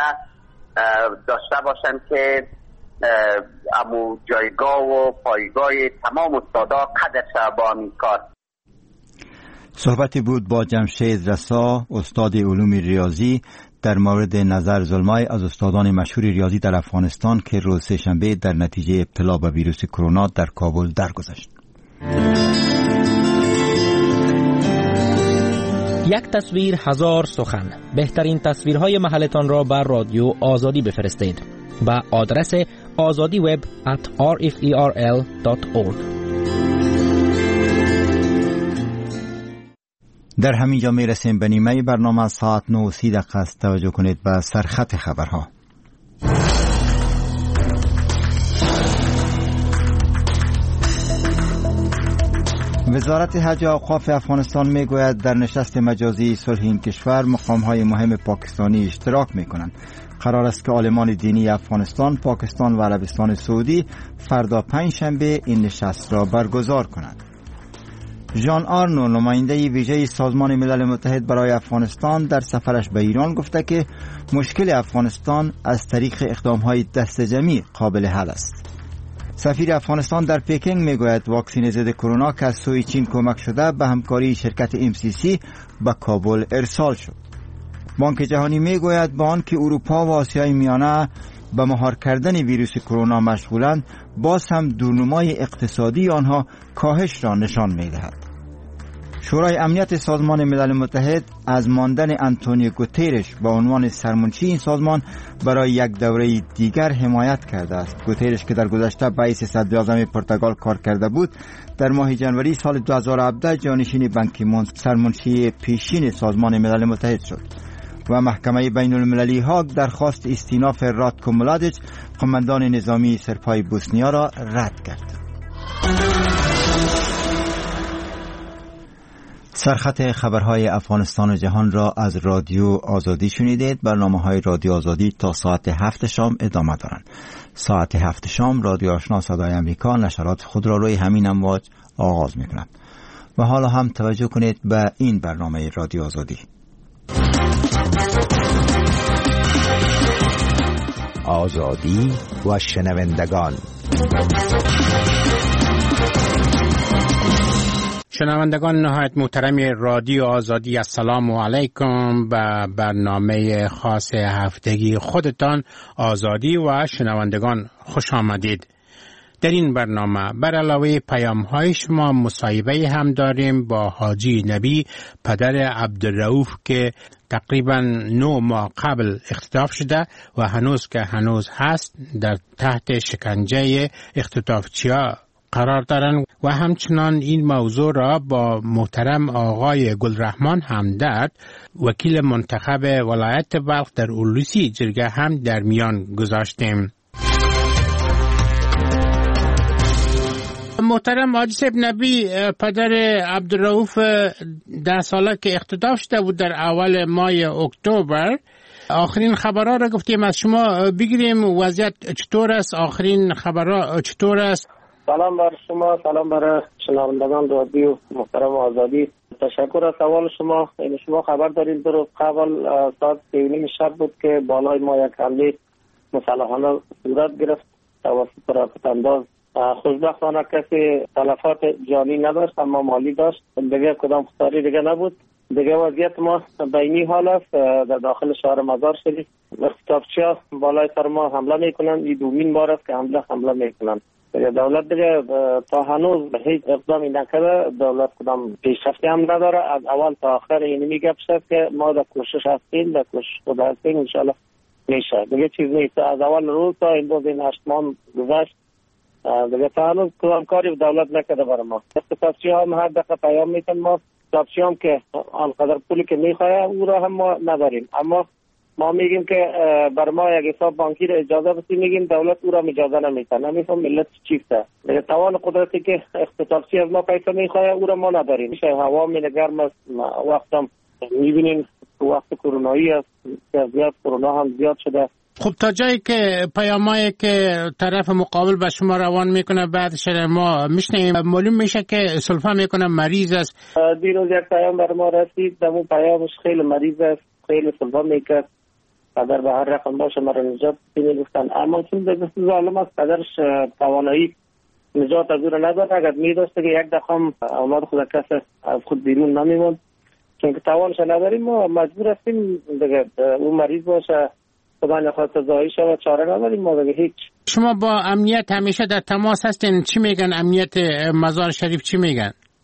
داشته باشند که امو جایگاه و پایگاه تمام استادا قدر شد با همین کار. صحبتی بود با جمشید رسا استاد علوم ریاضی در مورد نظر زلمای از استادان مشهور ریاضی در افغانستان که روز سه‌شنبه در نتیجه ابتلا به ویروس کرونا در کابل درگذشت. یک تصویر هزار سخن. بهترین تصویرهای محلتان را بر رادیو آزادی بفرستید با آدرس آزادی وب ات آر اف ای آر ال دات اورگ. در همین جا می رسیم به نیمه برنامه. ساعت نه و سی دقیقه است. توجه کنید به سرخط خبرها. وزارت حج و اوقاف افغانستان می گوید در نشست مجازی صلح این کشور مقام های مهم پاکستانی اشتراک می کنند. قرار است که عالمان دینی افغانستان، پاکستان و عربستان سعودی فردا پنج شنبه این نشست را برگزار کنند. ژان آرنو، نماینده ویژه سازمان ملل متحد برای افغانستان، در سفرش به ایران گفته که مشکل افغانستان از طریق اقدام‌های دست جمعی قابل حل است. سفیر افغانستان در پکینگ میگوید واکسن ضد کرونا که از سوی چین کمک شده به همکاری شرکت ام سی سی به کابل ارسال شد. بانک جهانی میگوید با آنکه اروپا و آسیای میانه به مهار کردن ویروس کرونا مشغولند، باز هم دورنمای اقتصادی آنها کاهش را نشان میدهد. شورای امنیت سازمان ملل متحد از ماندن آنتونیو گوترش به عنوان سرمنشی این سازمان برای یک دوره دیگر حمایت کرده است. گوترش که در گذشته به حیث صدر اعظم پرتغال کار کرده بود، در ماه ژانویه سال دو هزار و هفده جانشین بان کی مون سرمنشی پیشین سازمان ملل متحد شد و محکمه بین المللی هاگ درخواست استیناف راتکو ملادیچ، قماندان نظامی سرپای بوسنیا را رد کرد. سرخط خبرهای افغانستان و جهان را از رادیو آزادی شنیدید. برنامه‌های رادیو آزادی تا ساعت هفت شام ادامه دارند. ساعت هفت شام رادیو آشنا صدای امریکا نشرات خود را روی همین امواج آغاز می‌کند. و حالا هم توجه کنید به این برنامه رادیو آزادی. آزادی و شنوندگان. شنوندگان نهایت محترم رادیو آزادی، السلام علیکم. به برنامه خاص هفتگی خودتان آزادی و شنوندگان خوش آمدید. در این برنامه بر علاوه پیام های شما مصاحبه هم داریم با حاجی نبی، پدر عبدالرؤوف که تقریبا نه ماه قبل اختطاف شده و هنوز که هنوز هست در تحت شکنجه اختطافچی‌ها قرار دارند. و همچنان این موضوع را با محترم آقای گلرحمان همدرد، وکیل منتخب ولایت بلخ در اولوسی جرگه هم در میان گذاشتیم. محترم حاجی صاحب نبی، پدر عبدالرؤوف ده ساله که اختطاف شده بود در اول ماه اکتبر، آخرین خبرها را گفتیم از شما بگیریم. وضعیت چطور است؟ آخرین خبرها چطور است؟ سلام بر شما، سلام بر شنوندگان رادیو محترم آزادی. تشکر از سوال شما. این شما خبر دارید در قبل ساعت سه و نیم شب بود که بالای ما یک حمله مسلحانه صورت گرفت توسط رافت انداز. خوشبختانه کسی تلفات جانی نداشت اما مالی داشت. دیگه کدام خساری دیگه نبود. دیگه وضعیت ما بینی حال است. در داخل شهر مزار شریف اختطافچی‌ها بالای سر ما حمله میکنند. این دومین بار است که حمله حمله میکنند. دولت دیگه تا هنوز هیچ اقدامی نکرده. دولت کدام پیشرفتی هم نداره. از اول تا آخر این میگه شد که ما در کوشش هستیم، در کوشش خود هستیم، انشالله میشه. دیگه چیز نیست. از اول روز تا این روز این هشت ماه گذشت دیگه تا هنوز کدام کاری دولت نکرده برای ما. اقتصادچی هم هر دقیقه پیام میتن ما. اقتصادچی هم که آنقدر پولی که میخواه او را هم ما نداریم. اما ما میگیم که بر ما یک حساب بانکی را اجازه بدید، میگیم دولت او را اجازه نمیده. نمیفهم ملت چیسته. دیگه توان قدرتی که اقتصادچی از ما پیسه میخواه او را ما نداریم. میشه هوا میله گرم است. وقتم میبینیم وقت کرونایی است، زیاد کرونا هم زیاد شده. خب تا جایی که پیامایی که طرف مقابل به شما روان میکنه بعدش ما میشنیم، معلوم میشه که سلفا میکنه مریض است. دیروز یک پیام بر ما رسید، در اون پیامش خیلی مریض است، خیلی سلفا میکرد. قدر به هر رقم باشه مرا نجات بینی گفتن. اما چون به ظالم است قدرش توانایی نجات از او را نداره. اگر میداشته که یک دخم اولاد خود کس از خود بیرون نمیموند، چون که توانش نداریم ما مجبور هستیم دیگه اون مریض باشه خدا نخواسته زایی شود، چاره نداریم ما دیگه هیچ. شما با امنیت همیشه در تماس هستین، چی میگن امنیت مزار شریف چی میگن؟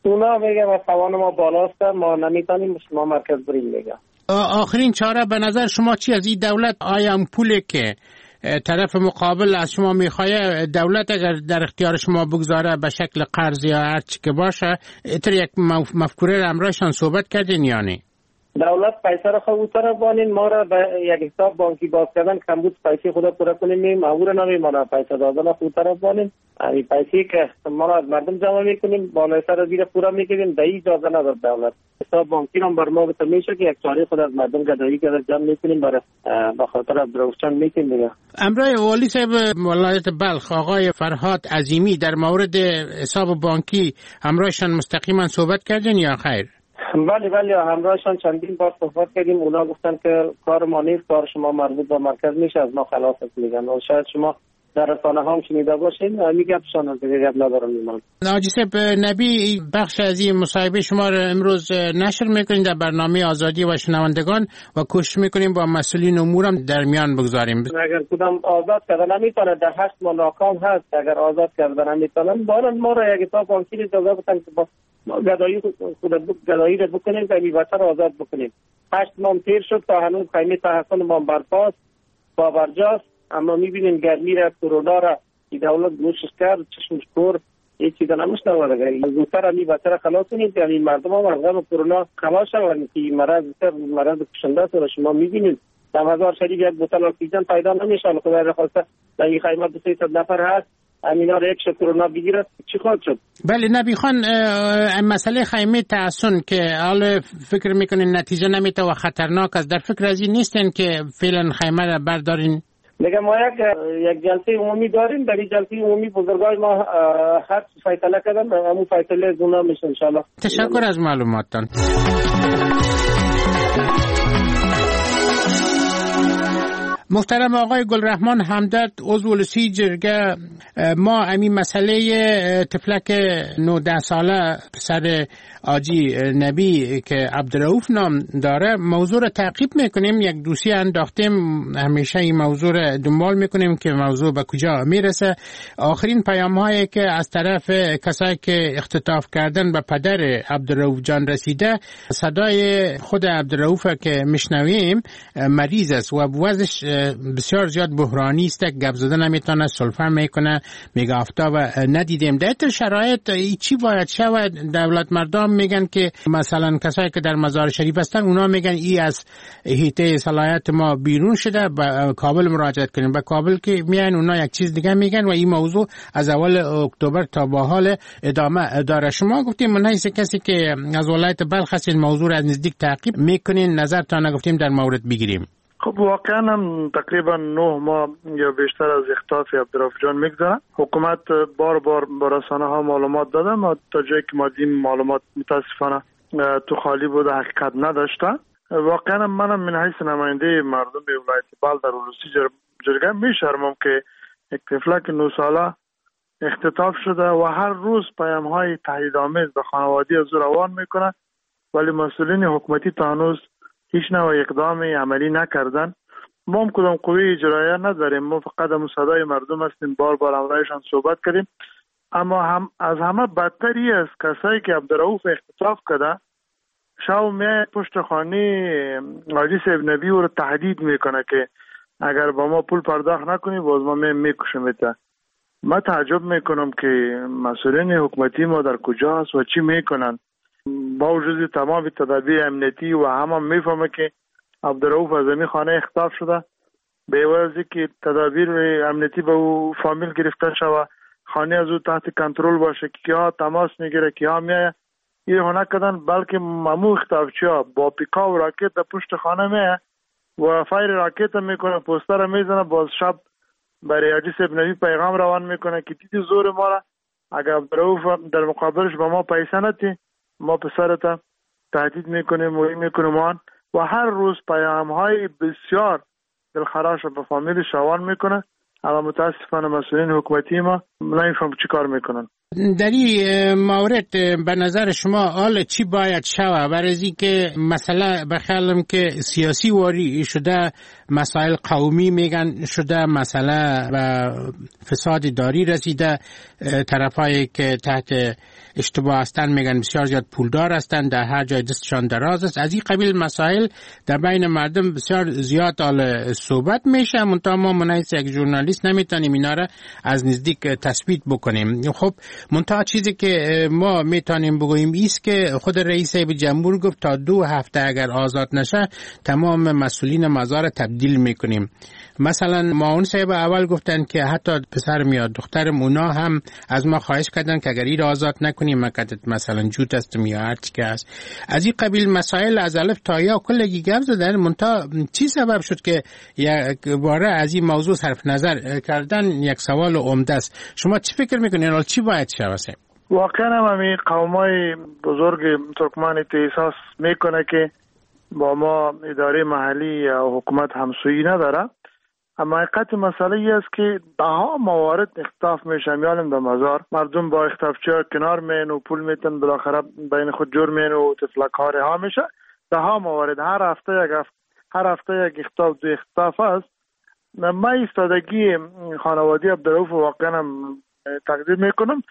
اونا میگن توان ما بالاست، ما نمیتونیم شما مرکز بریم. میگن آخرین چاره به نظر شما چی از این دولت؟ آیا اون پولی که طرف مقابل از شما میخواه دولت اگر در اختیار شما بگذاره به شکل قرض یا هر چی که باشه، اتر یک مفکوره امرایشان صحبت کردین یا نه؟ دولت پیسه را خود طرف بانین، ما را به یک حساب بانکی باز کردن کمبود پیسه خود پورا کنیم، معمور نمی ما را پیسه دادن خود طرف بانین. این پیسه که ما را از مردم جمع میکنیم بالای سر زیر پورا میکنیم، در این اجازه نداد دولت. حساب بانکی را بر ما بتر میشه که یک چاره خود از مردم گدایی که جمع میکنیم برای به خاطر عبدالرؤوفجان میکنیم دیگه. امروز والی صاحب ولایت بلخ آقای فرهاد عظیمی در مورد حساب بانکی همراهشان مستقیما صحبت کردین یا خیر؟ بله بله همراهشان چندین بار صحبت کردیم. اونا گفتن که کار ما نیست، کار شما مربوط به مرکز میشه، از ما خلاص میگن. و شاید شما در رسانه هم شنیده باشین، میگم شان از دیگه گپ ندارم. ایمان ناجی صاحب نبی بخش از این مصاحبه شما را امروز نشر میکنیم در برنامه آزادی و شنوندگان و کوشش میکنیم با مسئولین امورم در میان بگذاریم. اگر کدام آزاد کردن نمیتونه، در هشت ماه ناکام هست، اگر آزاد کردن نمیتونن بارن ما را یک تا بانکی اجازه بدن که با گدایی خود گدایی رو بکنیم و این بچه رو آزاد بکنیم. هشت ماه تیر شد تا هنوز خیمه تحصیل ما برپاست با برجاست، اما میبینیم گرمی را کرونا را این دولت گوشش کرد، چشمش کور هیچ چیزا نمیشنوه دیگه. زودتر این بچه را خلاص کنید که این مردم هم از غم کرونا خلاص شوند که این مرض مرض کشنده است. و شما میبینید در مزار شریف یک بوتل اکسیژن پیدا نمیشه. خدا را خواسته در این خیمه دو سه نفر هست، امینا را یک شب کرونا بگیرد چی خواهد شد؟ بله نبی خان، مسئله خیمه تحصن که حالا فکر میکنین نتیجه نمیته و خطرناک است، در فکر از این نیستن که فعلا خیمه را بردارین؟ میگم ما یک یک جلسه عمومی داریم، در این جلسه عمومی بزرگای ما هر فیصله کردن، همون فیصله زونا میشه ان شاء الله. تشکر از معلوماتتان. محترم آقای گلرحمان همدرد عضو لسی جرگه، ما همین مسئله طفلک نوده ساله پسر آجی نبی که عبدالرؤوف نام داره موضوع رو تعقیب میکنیم، یک دوسیه انداختیم، همیشه این موضوع رو دنبال میکنیم که موضوع به کجا میرسه. آخرین پیام هایی که از طرف کسایی که اختطاف کردن به پدر عبدالرؤوف جان رسیده، صدای خود عبدالرؤوف که میشنویم مریض است و وضعش بسیار زیاد بحرانی است، گپ زدن نمیتونه، سلفه میکنه، میگه آفتاب ندیدیم. در این شرایط چی باید شود؟ دولت مردم میگن که مثلا کسایی که در مزار شریف هستن اونا میگن ای از حیطه صلاحیت ما بیرون شده، به کابل مراجعت کنیم. به کابل که میان اونا یک چیز دیگه میگن و این موضوع از اول اکتبر تا با حال ادامه داره. شما گفتیم من حیث کسی که از ولایت بلخ هستین موضوع را از نزدیک تعقیب میکنین، نظرتان نگفتیم در مورد بگیریم. خب واقعا هم تقریبا نه ماه یا بیشتر از اختطاف عبدالرؤوف جان میگذره. حکومت بار بار با رسانه ها معلومات داده، ما تا جایی که ما دیم معلومات متاسفانه تو خالی بوده، حقیقت نداشته. واقعا منم من حیث نماینده مردم ولایت بلخ در ولسی جرگه میشرمم که یک طفلک نه ساله اختطاف شده و هر روز پیام های تهدیدآمیز به خانواده از روان میکنه، ولی مسئولین حکومتی تا هنوز هیچ نوع اقدام عملی نکردن. ما هم کدام قوی اجرایه نداریم، ما فقط هم صدای مردم هستیم، بار بار امرایشان صحبت کردیم. اما هم از همه بدتری است کسایی که عبدالرؤوف اختطاف کرده شاو میای پشت خانه حاجی صاحب نبی رو تهدید میکنه که اگر با ما پول پرداخت نکنی باز ما میکشمت. ما تعجب میکنم که مسئولین حکومتی ما در کجا هست و چی میکنن. با وجود تمام تدابیر امنیتی و همه میفهمه که عبدالرؤوف از این خانه اختطاف شده، به عوضی که تدابیر امنیتی به او فامیل گرفته شده، خانه از او تحت کنترل باشه که کیا تماس میگیره کیا میایه، این هنر کردن. بلکه ممو اختطافچی ها با پیکا و راکت در پشت خانه میایه و فایر راکت میکنه، پوستر میزنه، باز شب برای حاجی صاحب نبی پیغام روان میکنه که دیدی زور ما را، اگر عبدالرؤوف در مقابلش به ما پیسه نتی ما پسرتا تهدید میکنیم و این میکنیم آن. و هر روز پیام های بسیار دلخراش به فامیل شوان میکنه. اما متاسفانه مسئولین حکومتی ما نمیفهم چی کار میکنن. در این مورد به نظر شما حال چی باید شوه؟ برای که مسئله بخیالم که سیاسی واری شده، مسائل قومی میگن شده، مسئله و فساد داری رسیده، طرفایی که تحت اشتباه هستن میگن بسیار زیاد پولدار هستن، در هر جای دستشان دراز است. از این قبیل مسائل در بین مردم بسیار زیاد حال صحبت میشه، منتها ما منعیس یک ژورنالیست نمیتونیم اینا را از نزدیک تثبیت بکنیم. خب منتها چیزی که ما میتونیم بگوییم ایست که خود رئیس جمهور گفت تا دو هفته اگر آزاد نشه تمام مسئولین مزار تبدیل میکنیم. مثلا معاون صاحب اول گفتن که حتی پسرم یا دخترم اونا هم از ما خواهش کردن که اگر این آزاد نکنیم مکدت مثلا جوت هستم یا هر چی که هست. از این قبیل مسائل از الف تا یا کلگی گپ زدن، منتها چی سبب شد که یک باره از این موضوع صرف نظر کردن یک سوال عمده است. شما چی فکر میکنین حالا چی باید شود؟ واقعا همین قومای بزرگ ترکمن احساس میکنه که با ما اداره محلی یا حکومت همسویی نداره، اما حقیقت مسئله ای است که ده ها موارد اختلاف میشه. میالم در مزار مردم با اختلافچی کنار مین و پول میتن، بالاخره بین خود جور مین و تفلک ها رها میشه. ده ها موارد هر هفته یک هفته هر هفته یک اختلاف دو اختلاف است. من ایستادگی خانوادی عبدالرؤوف واقعا هم تقدیر میکنم،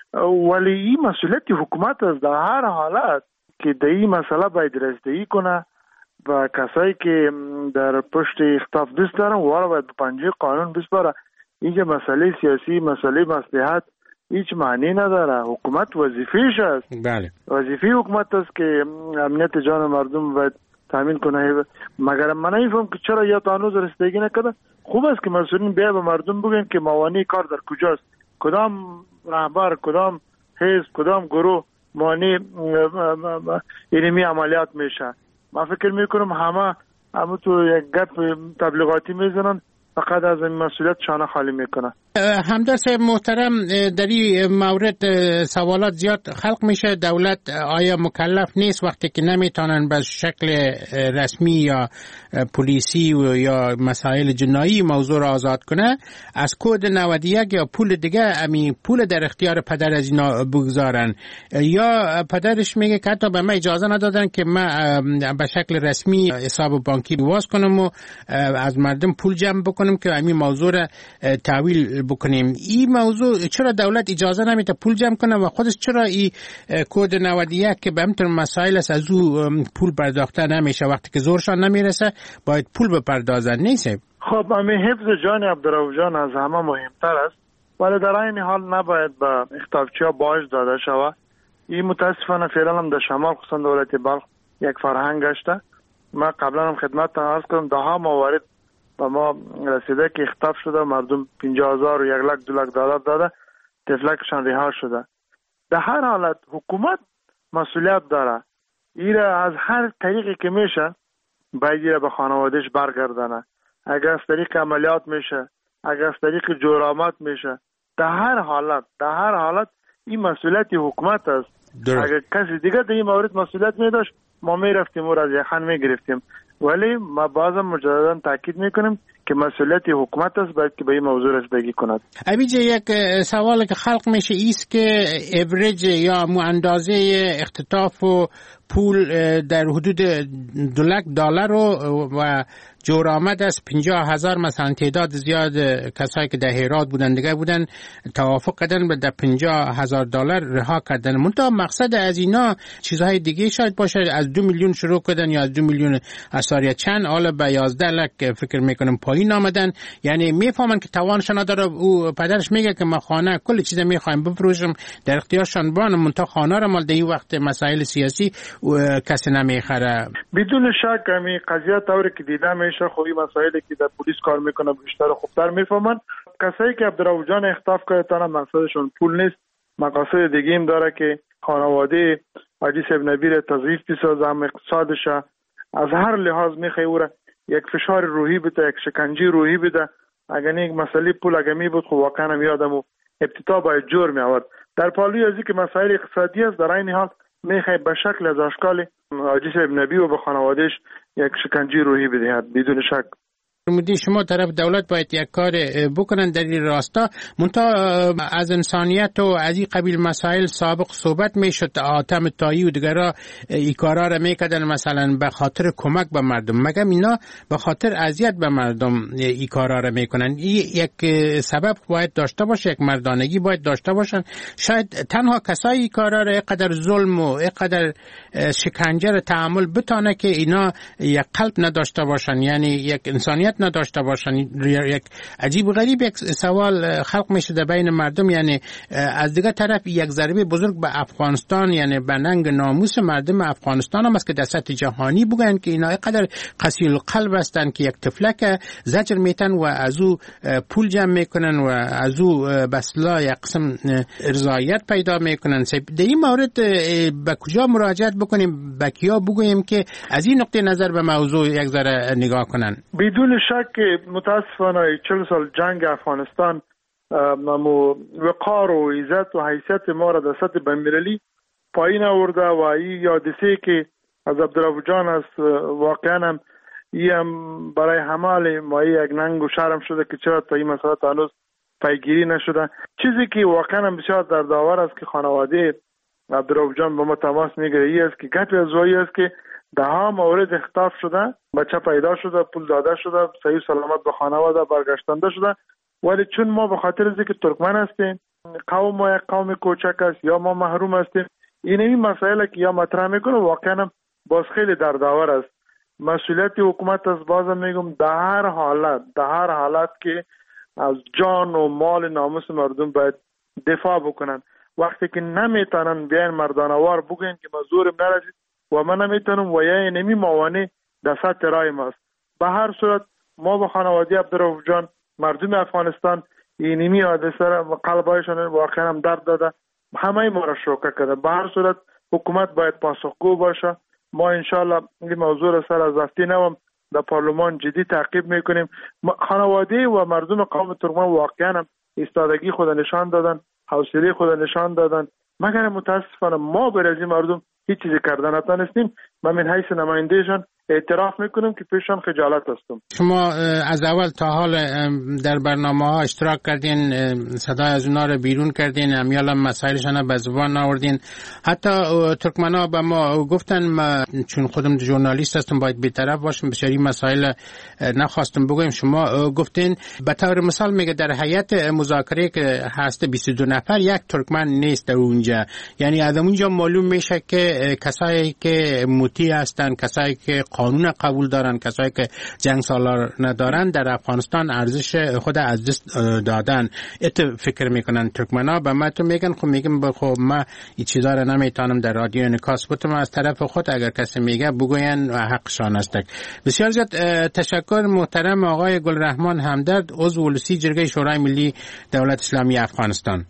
ولی این مسئولیت حکومت است در هر حالت که در این مسئله باید رسیدگی کنه و کسایی که در پشت اختلاف دست دارن وارا باید به پنجه قانون بسپاره. اینجا مسئله سیاسی، مسئله مصلحت هیچ معنی نداره. حکومت وظیفه‌اش است. بله. وظیفه حکومت است که امنیت جان مردم باید تامین کنه. مگر من نمیفهم که چرا یا تا هنوز رسیدگی نکرده. خوب است که مسئولین بیا به مردم بگن که موانع کار در کجاست، کدام رهبر، کدام حزب، کدام گروه مانع علمی عملیات میشه. من فکر میکنم همه همه تو یک گپ تبلیغاتی میزنن، فقط از این مسئولیت شانه خالی میکنه. همدرد صاحب محترم، در این مورد سوالات زیاد خلق میشه. دولت آیا مکلف نیست وقتی که نمیتونن به شکل رسمی یا پلیسی و یا مسائل جنایی موضوع را آزاد کنه، از کد نود و یک یا پول دیگه امی پول در اختیار پدر از اینا بگذارن؟ یا پدرش میگه که حتی به من اجازه ندادن که من به شکل رسمی حساب بانکی باز کنم و از مردم پول جمع بکنم که امی موضوع را تحویل بکنیم. این موضوع چرا دولت اجازه نمیده پول جمع کنه و خودش چرا این کد نود و یک که به همطور مسائل است از او پول پرداخته نمیشه؟ وقتی که زورشان نمیرسه باید پول بپردازن، نیست؟ خب همین حفظ جان عبدالرؤوف جان از همه مهمتر است، ولی در این حال نباید به اختلافچی‌ها باج داده شود. این متاسفانه فعلا هم در شمال خصوصا دولت بلخ یک فرهنگ گشته. ما قبلا هم خدمت عرض کردم ده ها موارد و ما رسیده که اختلاف شده، مردم پنجاه هزار و یک لک دو لک دلار داده، تفلکشان رها شده. در هر حالت حکومت مسئولیت داره. ایره از هر طریقی که میشه باید ایره به خانوادهش برگردانه. اگر از طریق عملیات میشه، اگر از طریق جرامت میشه، در هر حالت در هر حالت این مسئولیت حکومت است. درست. اگر کسی دیگه در این مورد مسئولیت میداشت ما میرفتیم و از یخن میگرفتیم، ولی ما بازم مجددا تاکید میکنیم که مسئولیت حکومت است باید که به این موضوع رسیدگی کند. ابیجه یک سوال که خلق میشه ایست که اوریج یا مو اندازه اختطاف و پول در حدود دو لک دلار و جرامت از پنجاه هزار مثلا تعداد زیاد کسایی که در هرات بودن دیگه بودن توافق کردن به در پنجاه هزار دلار رها کردن. منتها مقصد از اینا چیزهای دیگه شاید باشه، از دو میلیون شروع کردن یا از دو میلیون اثاریه چند حالا به یازده لک فکر میکنم پایین آمدن. یعنی میفهمن که توانش نداره. او پدرش میگه که ما خانه کل چیز میخوایم بفروشم در اختیارشان بانم، منتها خانه را مال در این وقت مسائل سیاسی کسی نمیخره. بدون شک همین قضیه طوری که دیده میشه خوبی مسائلی که در پلیس کار میکنه بیشتر خوبتر میفهمن. کسایی که عبدالرؤوف جان اختطاف کردن مقصدشون پول نیست، مقاصد دیگه هم داره که خانواده حاجی صاحب نبی تضعیف بسازه، هم اقتصادش از هر لحاظ میخواه او را یک فشار روحی بده، یک شکنجه روحی بده. اگر یک مسئله پول اگر می بود خب واقعا هم یادم و ابتدا باید جور می آورد. در پالوی ازی که مسائل اقتصادی است در این حال میخواه به شکل از اشکال حاجی صاحب نبی و به خانوادهش یک شکنجه روحی بدهد بدون شک. فرمودین شما طرف دولت باید یک کار بکنن در این راستا، منتها از انسانیت و از این قبیل مسائل سابق صحبت میشد، آتم تایی و دیگرها این کارا را میکردن مثلا به خاطر کمک به مردم، مگم اینا به خاطر اذیت به مردم این کارا را میکنن؟ این یک سبب باید داشته باشه، یک مردانگی باید داشته باشن. شاید تنها کسایی این کارا را اینقدر ظلم و اینقدر شکنجه را تحمل بتانه که اینا یک قلب نداشته باشن، یعنی یک انسانیت نداشته باشن. یک عجیب و غریب یک سوال خلق میشه در بین مردم، یعنی از دیگه طرف یک ضربه بزرگ به افغانستان، یعنی به ننگ ناموس مردم افغانستان هم است که در سطح جهانی بگن که اینا اینقدر قسیل القلب هستن که یک تفلک زجر میتن و از او پول جمع میکنن و از او بسلا یک قسم رضایت پیدا میکنن. در این مورد به کجا مراجعت بکنیم، به کیا بگوییم که از این نقطه نظر به موضوع یک ذره نگاه کنن؟ بدون شک متاسفانه چهل سال جنگ افغانستان ممو وقار و عزت و حیثیت ما را در سطح بین‌المللی پایین آورده و این یادسه که از عبدالرؤف جان است واقعا هم این هم برای همه ما یک ننگ و شرم شده که چرا تا این مسئله هنوز پیگیری نشده. چیزی که واقعا هم بسیار دردآور است که خانواده عبدالرؤف جان با ما تماس میگیره این است که گپ از وایی است که ده ها مورد اختطاف شده، بچه پیدا شده، پول داده شده، صحیح سلامت به خانواده برگشتنده شده، ولی چون ما به خاطر اینکه ترکمن هستیم، قوم ما یک قوم کوچک است یا ما محروم هستیم، این این مسائل که یا مطرح میکنه واقعا باز خیلی دردآور است. مسئولیت حکومت از باز میگم در هر حالت در هر حالت که از جان و مال ناموس مردم باید دفاع بکنن. وقتی که نمیتونن بیان مردانوار بگن که مزور نرسید و من نمیتونم و یا نمی موانع در سطح رای ماست. به هر صورت ما با خانواده عبدالرؤف جان مردم افغانستان اینمی حادثه را قلبایشان واقعا هم درد داده، همه ما را شوکه کرده. به هر صورت حکومت باید پاسخگو باشه. ما انشالله این موضوع را سر از هفته نوم در پارلمان جدی تعقیب میکنیم. خانواده و مردم قوم ترکمن واقعا هم ایستادگی خود نشان دادن، حوصله خود نشان دادن، مگر متاسفانه ما برای مردم هیچ چیزی کردن نتونستیم. من من حیث نمایندهشان اعتراف میکنم که پیشان خجالت هستم. شما از اول تا حال در برنامه ها اشتراک کردین، صدای از اونا رو بیرون کردین، امیال هم مسائلشان به زبان آوردین. حتی ترکمن ها به ما گفتن، ما چون خودم ژورنالیست هستم باید بی‌طرف باشم، بسیاری مسائل نخواستم بگویم. شما گفتین به طور مثال میگه در هیئت مذاکره که هست بیست و دو نفر یک ترکمن نیست در اونجا، یعنی از اونجا معلوم میشه که کسایی که مطیع هستن، کسایی که قانون قبول دارن، کسایی که جنگ سالار ندارن در افغانستان ارزش خود از دست دادن. ات فکر میکنن ترکمنا به ما تو میگن، خب میگم خب ما این چیزا رو نمیتونم در رادیو انعکاس بتم از طرف خود، اگر کسی میگه بگوین و حقشان است. بسیار زیاد تشکر محترم آقای گلرحمان همدرد، عضو ولسی جرگه شورای ملی دولت اسلامی افغانستان.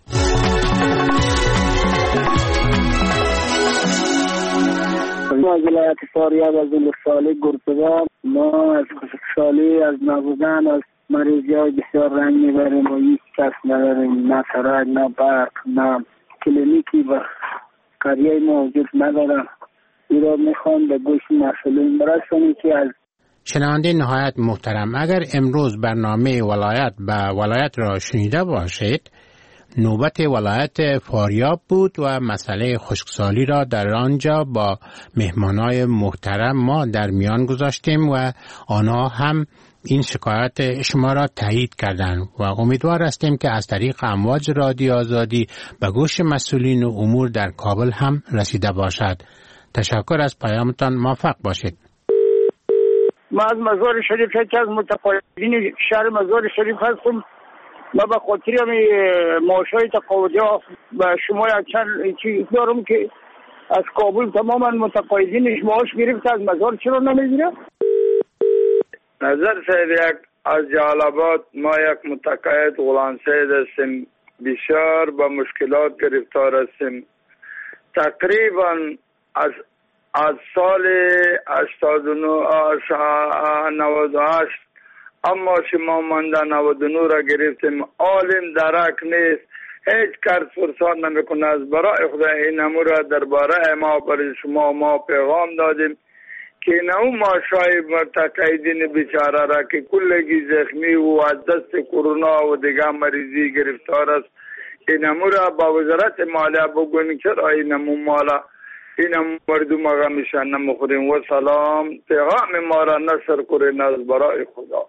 ما از ولایت فاریاب از ولسوالی گرسبان ما از خوشحالی از نبودن از مریضی های بسیار رنگ میبریم و هیچ کس نداریم، نه سرک نه برق نه کلینیکی و قریه موجود ندارم. این را میخوام به گوش مسئولین برسونی که از شنونده نهایت محترم، اگر امروز برنامه ولایت به ولایت را شنیده باشید، نوبت ولایت فاریاب بود و مسئله خشکسالی را در آنجا با مهمانای محترم ما در میان گذاشتیم و آنها هم این شکایت شما را تایید کردند و امیدوار هستیم که از طریق امواج رادیو آزادی به گوش مسئولین و امور در کابل هم رسیده باشد. تشکر از پیامتان، موفق باشید. ما از مزار شریف که از متقاعدین شهر مزار شریف هستم. ما به خاطر همی معاشای تقاعدی ها به شما یک چند چیز دارم که از کابل تماما متقاعدینش معاش گرفت، از مزار چرا نمیگیره؟ نظر سید یک از جلالآباد ما یک متقاعد غلام سید هستیم، بسیار با مشکلات گرفتار هستیم. تقریبا از از سال هشتاد و نه نود و هشت اما شما مانده نود و نه را گرفتیم. عالم درک نیست، هیچ کس فرصت نمیکنه. از برای خدا این امور را درباره ما برای شما ما پیغام دادیم که نو ماشای مرتقیدین بیچاره را که کلگی زخمی و از دست کرونا و دیگه مریضی گرفتار است، اینمو را با وزارت مالیه بگوین چرا اینمو مالا اینم مردم آقا میشن نمخوریم. و سلام، پیغام ما را نشر کنین از برای خدا.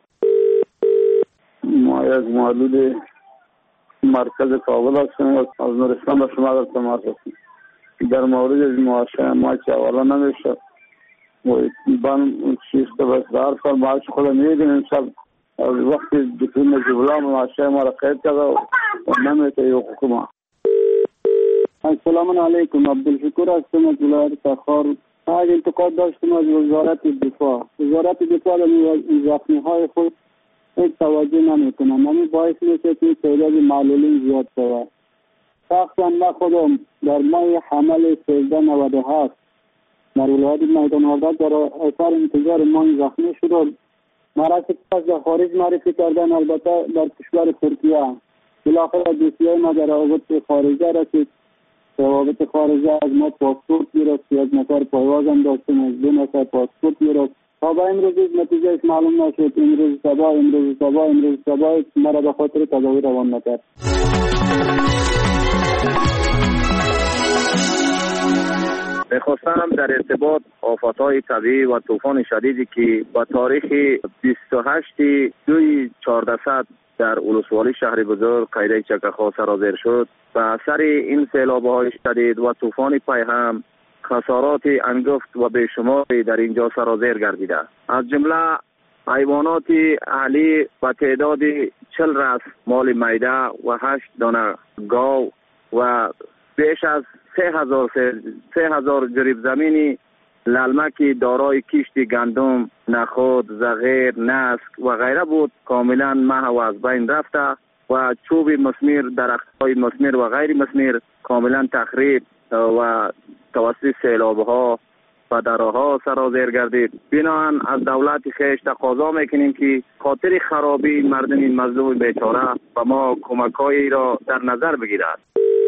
ما یک مولود مرکز کابل هستیم و از نورستان به شما در تماس هستیم. در مورد معاشه ما که اولا نمیشه و بان چیز که بس دار سال معاش خود میدیم امسال وقتی دکتر جبلا معاشه ما را قید کرده و نمیته ای حکومه. السلام علیکم، عبدالشکر هستم از ولایت تخار. از انتقاد داشتم از وزارت دفاع. وزارت دفاع در زخمی های خود هیچ توجه نمیکنه. نمی باعث میشه که تعداد معلولین زیاد شود. شخصا من خودم در ماه حمل سیزده نود و هفت در ولایت میدان وردک در اثر انتظار ما زخمی شدم. مرا پس در خارج معرفی کردن، البته در کشور ترکیه. بالاخره دوسیه ما در روابط خارجه رسید. روابط خارجه از ما پاسپورت گرفت، یک نفر پایواز هم داشتیم، از دو نفر پاسپورت گرفت. تا به امروز نتیجهش معلوم نشد. امروز صبح امروز صبح امروز صبح مرا به خاطر تداوی روان نکرد. میخواستم در ارتباط آفت‌های طبیعی و طوفان شدیدی که با تاریخ بیست و هشت دوی چهاردهصد در ولسوالی شهر بزرگ قیره چکخا سرازیر شد و اثر این سیلاب‌های شدید و طوفان پیهم خسارات انگفت و بیشماری در اینجا سرازیر گردیده. از جمله حیوانات اهلی و تعداد چل رأس مال میده و هشت دانه گاو و بیش از سه هزار سه هزار جریب زمینی للمکی دارای کشت گندم، نخود، زغیر، نسک و غیره بود کاملا محو و از بین رفته و چوب مسمیر، درخت‌های مسمیر و غیر مسمیر کاملا تخریب و توسط سیلاب‌ها و دراها سرازیر گردید. بنابراین از دولت خیش تقاضا میکنیم که خاطر خرابی مردم مظلوم بیچاره و ما کمک‌هایی را در نظر بگیرد.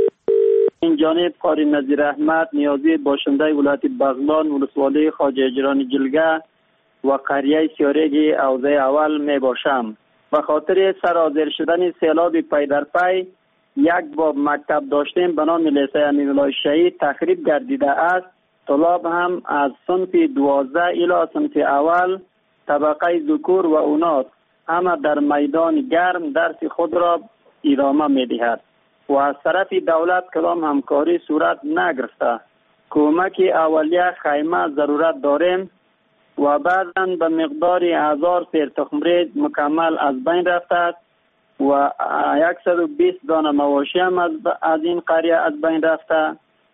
این جانب قاری نظیر احمد نیازی باشنده ولایت بغلان ولسوالی خواجه اجران جلگه و قریه سیارگی اوضاع اول می باشم. به خاطر سرازیر شدن سیلاب پی در پی یک باب مکتب داشتیم به نام لیسه امیرالله شهید تخریب گردیده است. طلاب هم از صنف دوازده الی صنف اول طبقه ذکور و اوناث همه در میدان گرم درس خود را ادامه می دهد و از طرف دولت کدام همکاری صورت نگرفته. کمک اولیه خیمه ضرورت داریم و بعضا به مقدار هزار سیر تخمریز مکمل از بین رفته و صد و بیست دانه مواشی هم از, از این قریه از بین رفته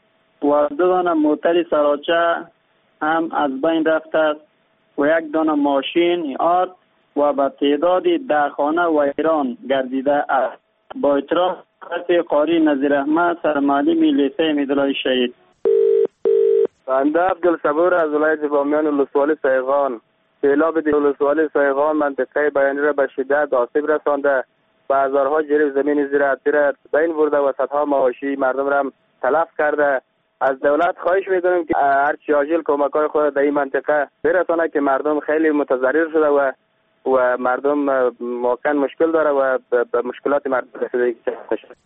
و دو دانه موتر سراچه هم از بین رفته و یک دانه ماشین آرد و به تعداد ده خانه ویران گردیده است. با اعتراف قاری نظیر احمد سرمعلم لیسه امیرالله شهید. بنده عبدالصبور از ولایت بامیان ولسوالی سیغان. سیلاب ولسوالی سیغان منطقه بیانی را به شدت آسیب رسانده و هزارها جریب زمین زراعتی را بین برده و صدها مواشی مردم را تلف کرده. از دولت خواهش میکنیم که هرچی عاجل کمک‌های خود در این منطقه برسانه که مردم خیلی متضرر شده و و مردم واقعا مشکل داره و به مشکلات مردم رسیدگی شده.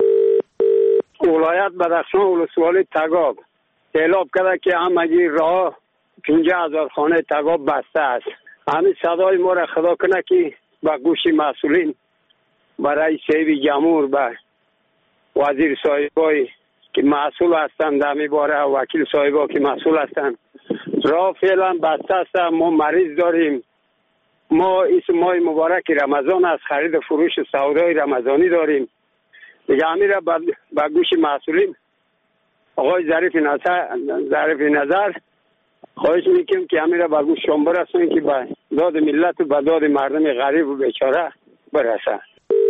ولایت بدخشان ولسوالی تگاب سیلاب کرده که همگی راه پنجاه هزار خانه تگاب بسته است. همین صدای ما را خدا کنه که به گوش مسئولین برای رئیس جمهور به وزیر صاحبای که مسئول هستند در می باره وکیل صاحبا که مسئول هستند راه فعلا بسته است. ما مریض داریم. ما اسم ماه مبارک رمضان از خرید و فروش سودای رمضانی داریم. دیگه همین را به گوش مسئولین آقای ظریف نظر ظریف نظر خواهش میکنم که همین را به گوش شما برسونید که به داد ملت و به داد مردم غریب و بیچاره برسه.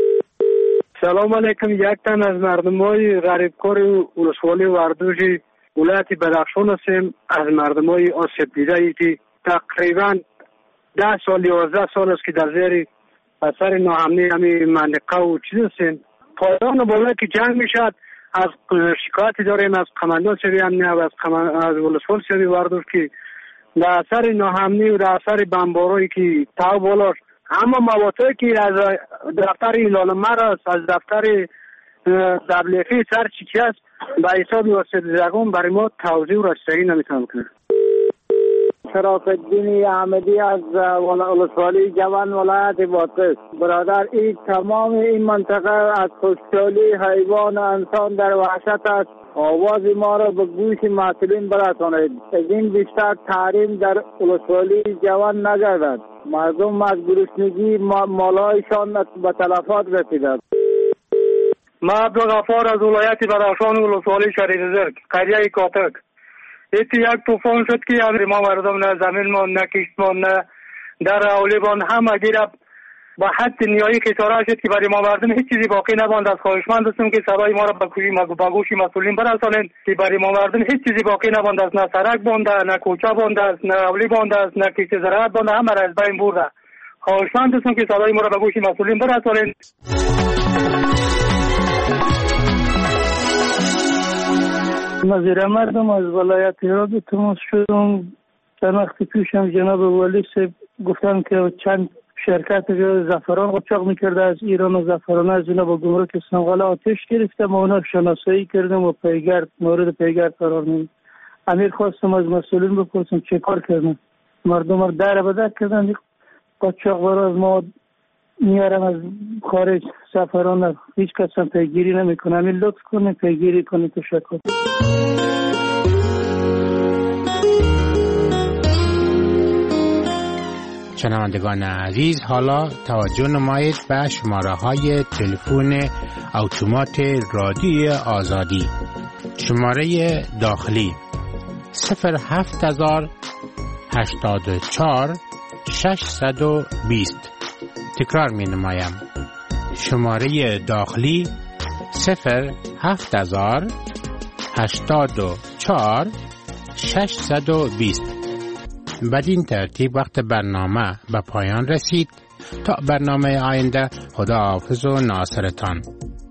سلام علیکم. یک تن از مردمای غریبکار ولسوالی وردوژ ولایت بدخشان هستیم. از مردمای آسیب دیده ای که تقریبا ده سال یازده سال است که در زیر اثر ناامنی همین منطقه و چیز هستیم. پایان بالا که جنگ میشد از شکایتی داریم از قماندان سری امنیه و از, از ولسوال سری وردوژ که در اثر ناامنی و در اثر بمبارایی که تا بالا، اما مواتایی که از دفتر ایلال مرز از دفتر دبلیفی سر چیچی است به حساب واسط زگون برای ما توضیح و رسیدگی نمیتونم کنم. شرافت الدین احمدی از ولسوالی جوان ولایت بادغیس. برادر، این تمام این منطقه از خوشحالی حیوان و انسان در وحشت است. آواز ما را به گوش مسئولین برسانید. از این بیشتر تحریم در ولسوالی جوان نگردد. مردم از گرسنگی مالایشان به تلفات رسیده. ما عبدالغفار از ولایت بدخشان ولسوالی شریف زرگ قریه کاتک. ایتی یک طوفان شد که ما مردم نه زمین ما نه کشت ما نه در اولیبان همه گیره با حد نیایی خساره شد که برای ما مردم هیچ چیزی باقی نماند. از خواهشمند هستم که صدای ما را به گوش مسئولین برسانید که برای ما مردم هیچ چیزی باقی نماند است. نه سرک بانده، نه کوچه بانده است، نه اولی بانده است، نه کشت زراعت بانده، همه را از بین برده. خواهشمند هستم که صدای ما را به گوش مسئولین برسانید. نظیر مردم از ولایت هرات تماس شدم. چند وقت پیشم جناب ولی صاحب گفتن که چند شرکت زعفران قاچاق میکرده از ایران و زعفران از اینا با گمرک سنغال آتش گرفته. ما اونا شناسایی کردم و پیگرد مورد پیگرد قرار میدیم. امیر خواستم از مسئولین بپرسم چه کار کردن. مردم رو در بدر کردن. قاچاق برای ما میارم از خارج زعفران، هیچ کس هم پیگیری نمیکنه. همین لطف کنه پیگیری کنه. تشکر. شنوندگان عزیز، حالا توجه نمایید به شماره های تلفن اتومات رادیوی آزادی. شماره داخلی صفر هفت هزار هشتاد و چهار ششصد و بیست. تکرار می نمایم. شماره داخلی صفر هفت هزار هشتاد و چهار ششصد و بیست. بدین ترتیب وقت برنامه به پایان رسید. تا برنامه آینده، خداحافظ و ناصرتان.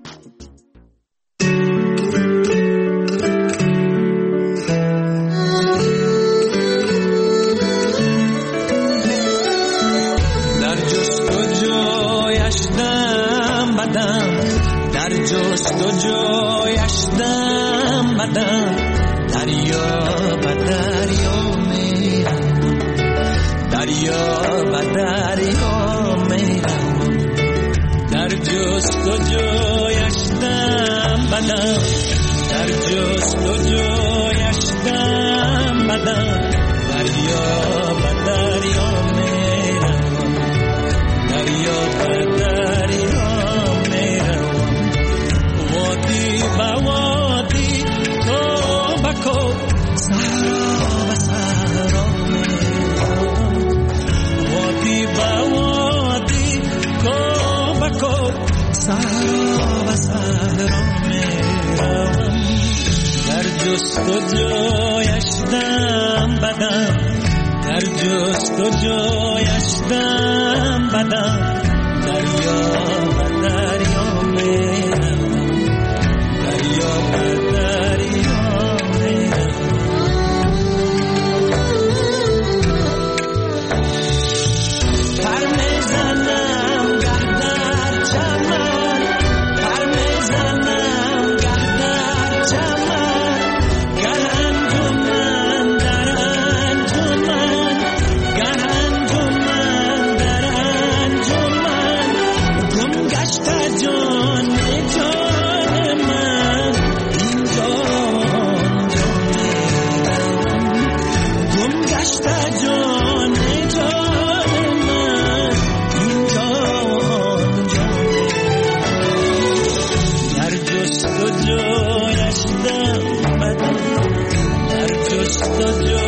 در جستجویش دم بدم، در جستجویش دم بدم، دریا به دریا میرم، دریا به دریا میرم، در جستجویش دم بدم، در جستجویش دم بدم، دریا به دریا میرم، دریا به دریا میرم، وادی به وادی، کو به کو، صحرا به صحرا میرم، وادی به وادی، کو به کو، صحرا به صحرا میرم، در جستجویش دم بدم، در جستجویش دم بدم، دریا به دریا میرم، دریا به دریا میرم. پر میزنم گه در چمن، پر میزنم گه در چمن، گه انجمن در انجمن، گه انجمن در انجمن، گم گشته جان جان من، این جان جان گم گشته جان جان من، این جان جان در جستجویش دم بدم، در جستجویش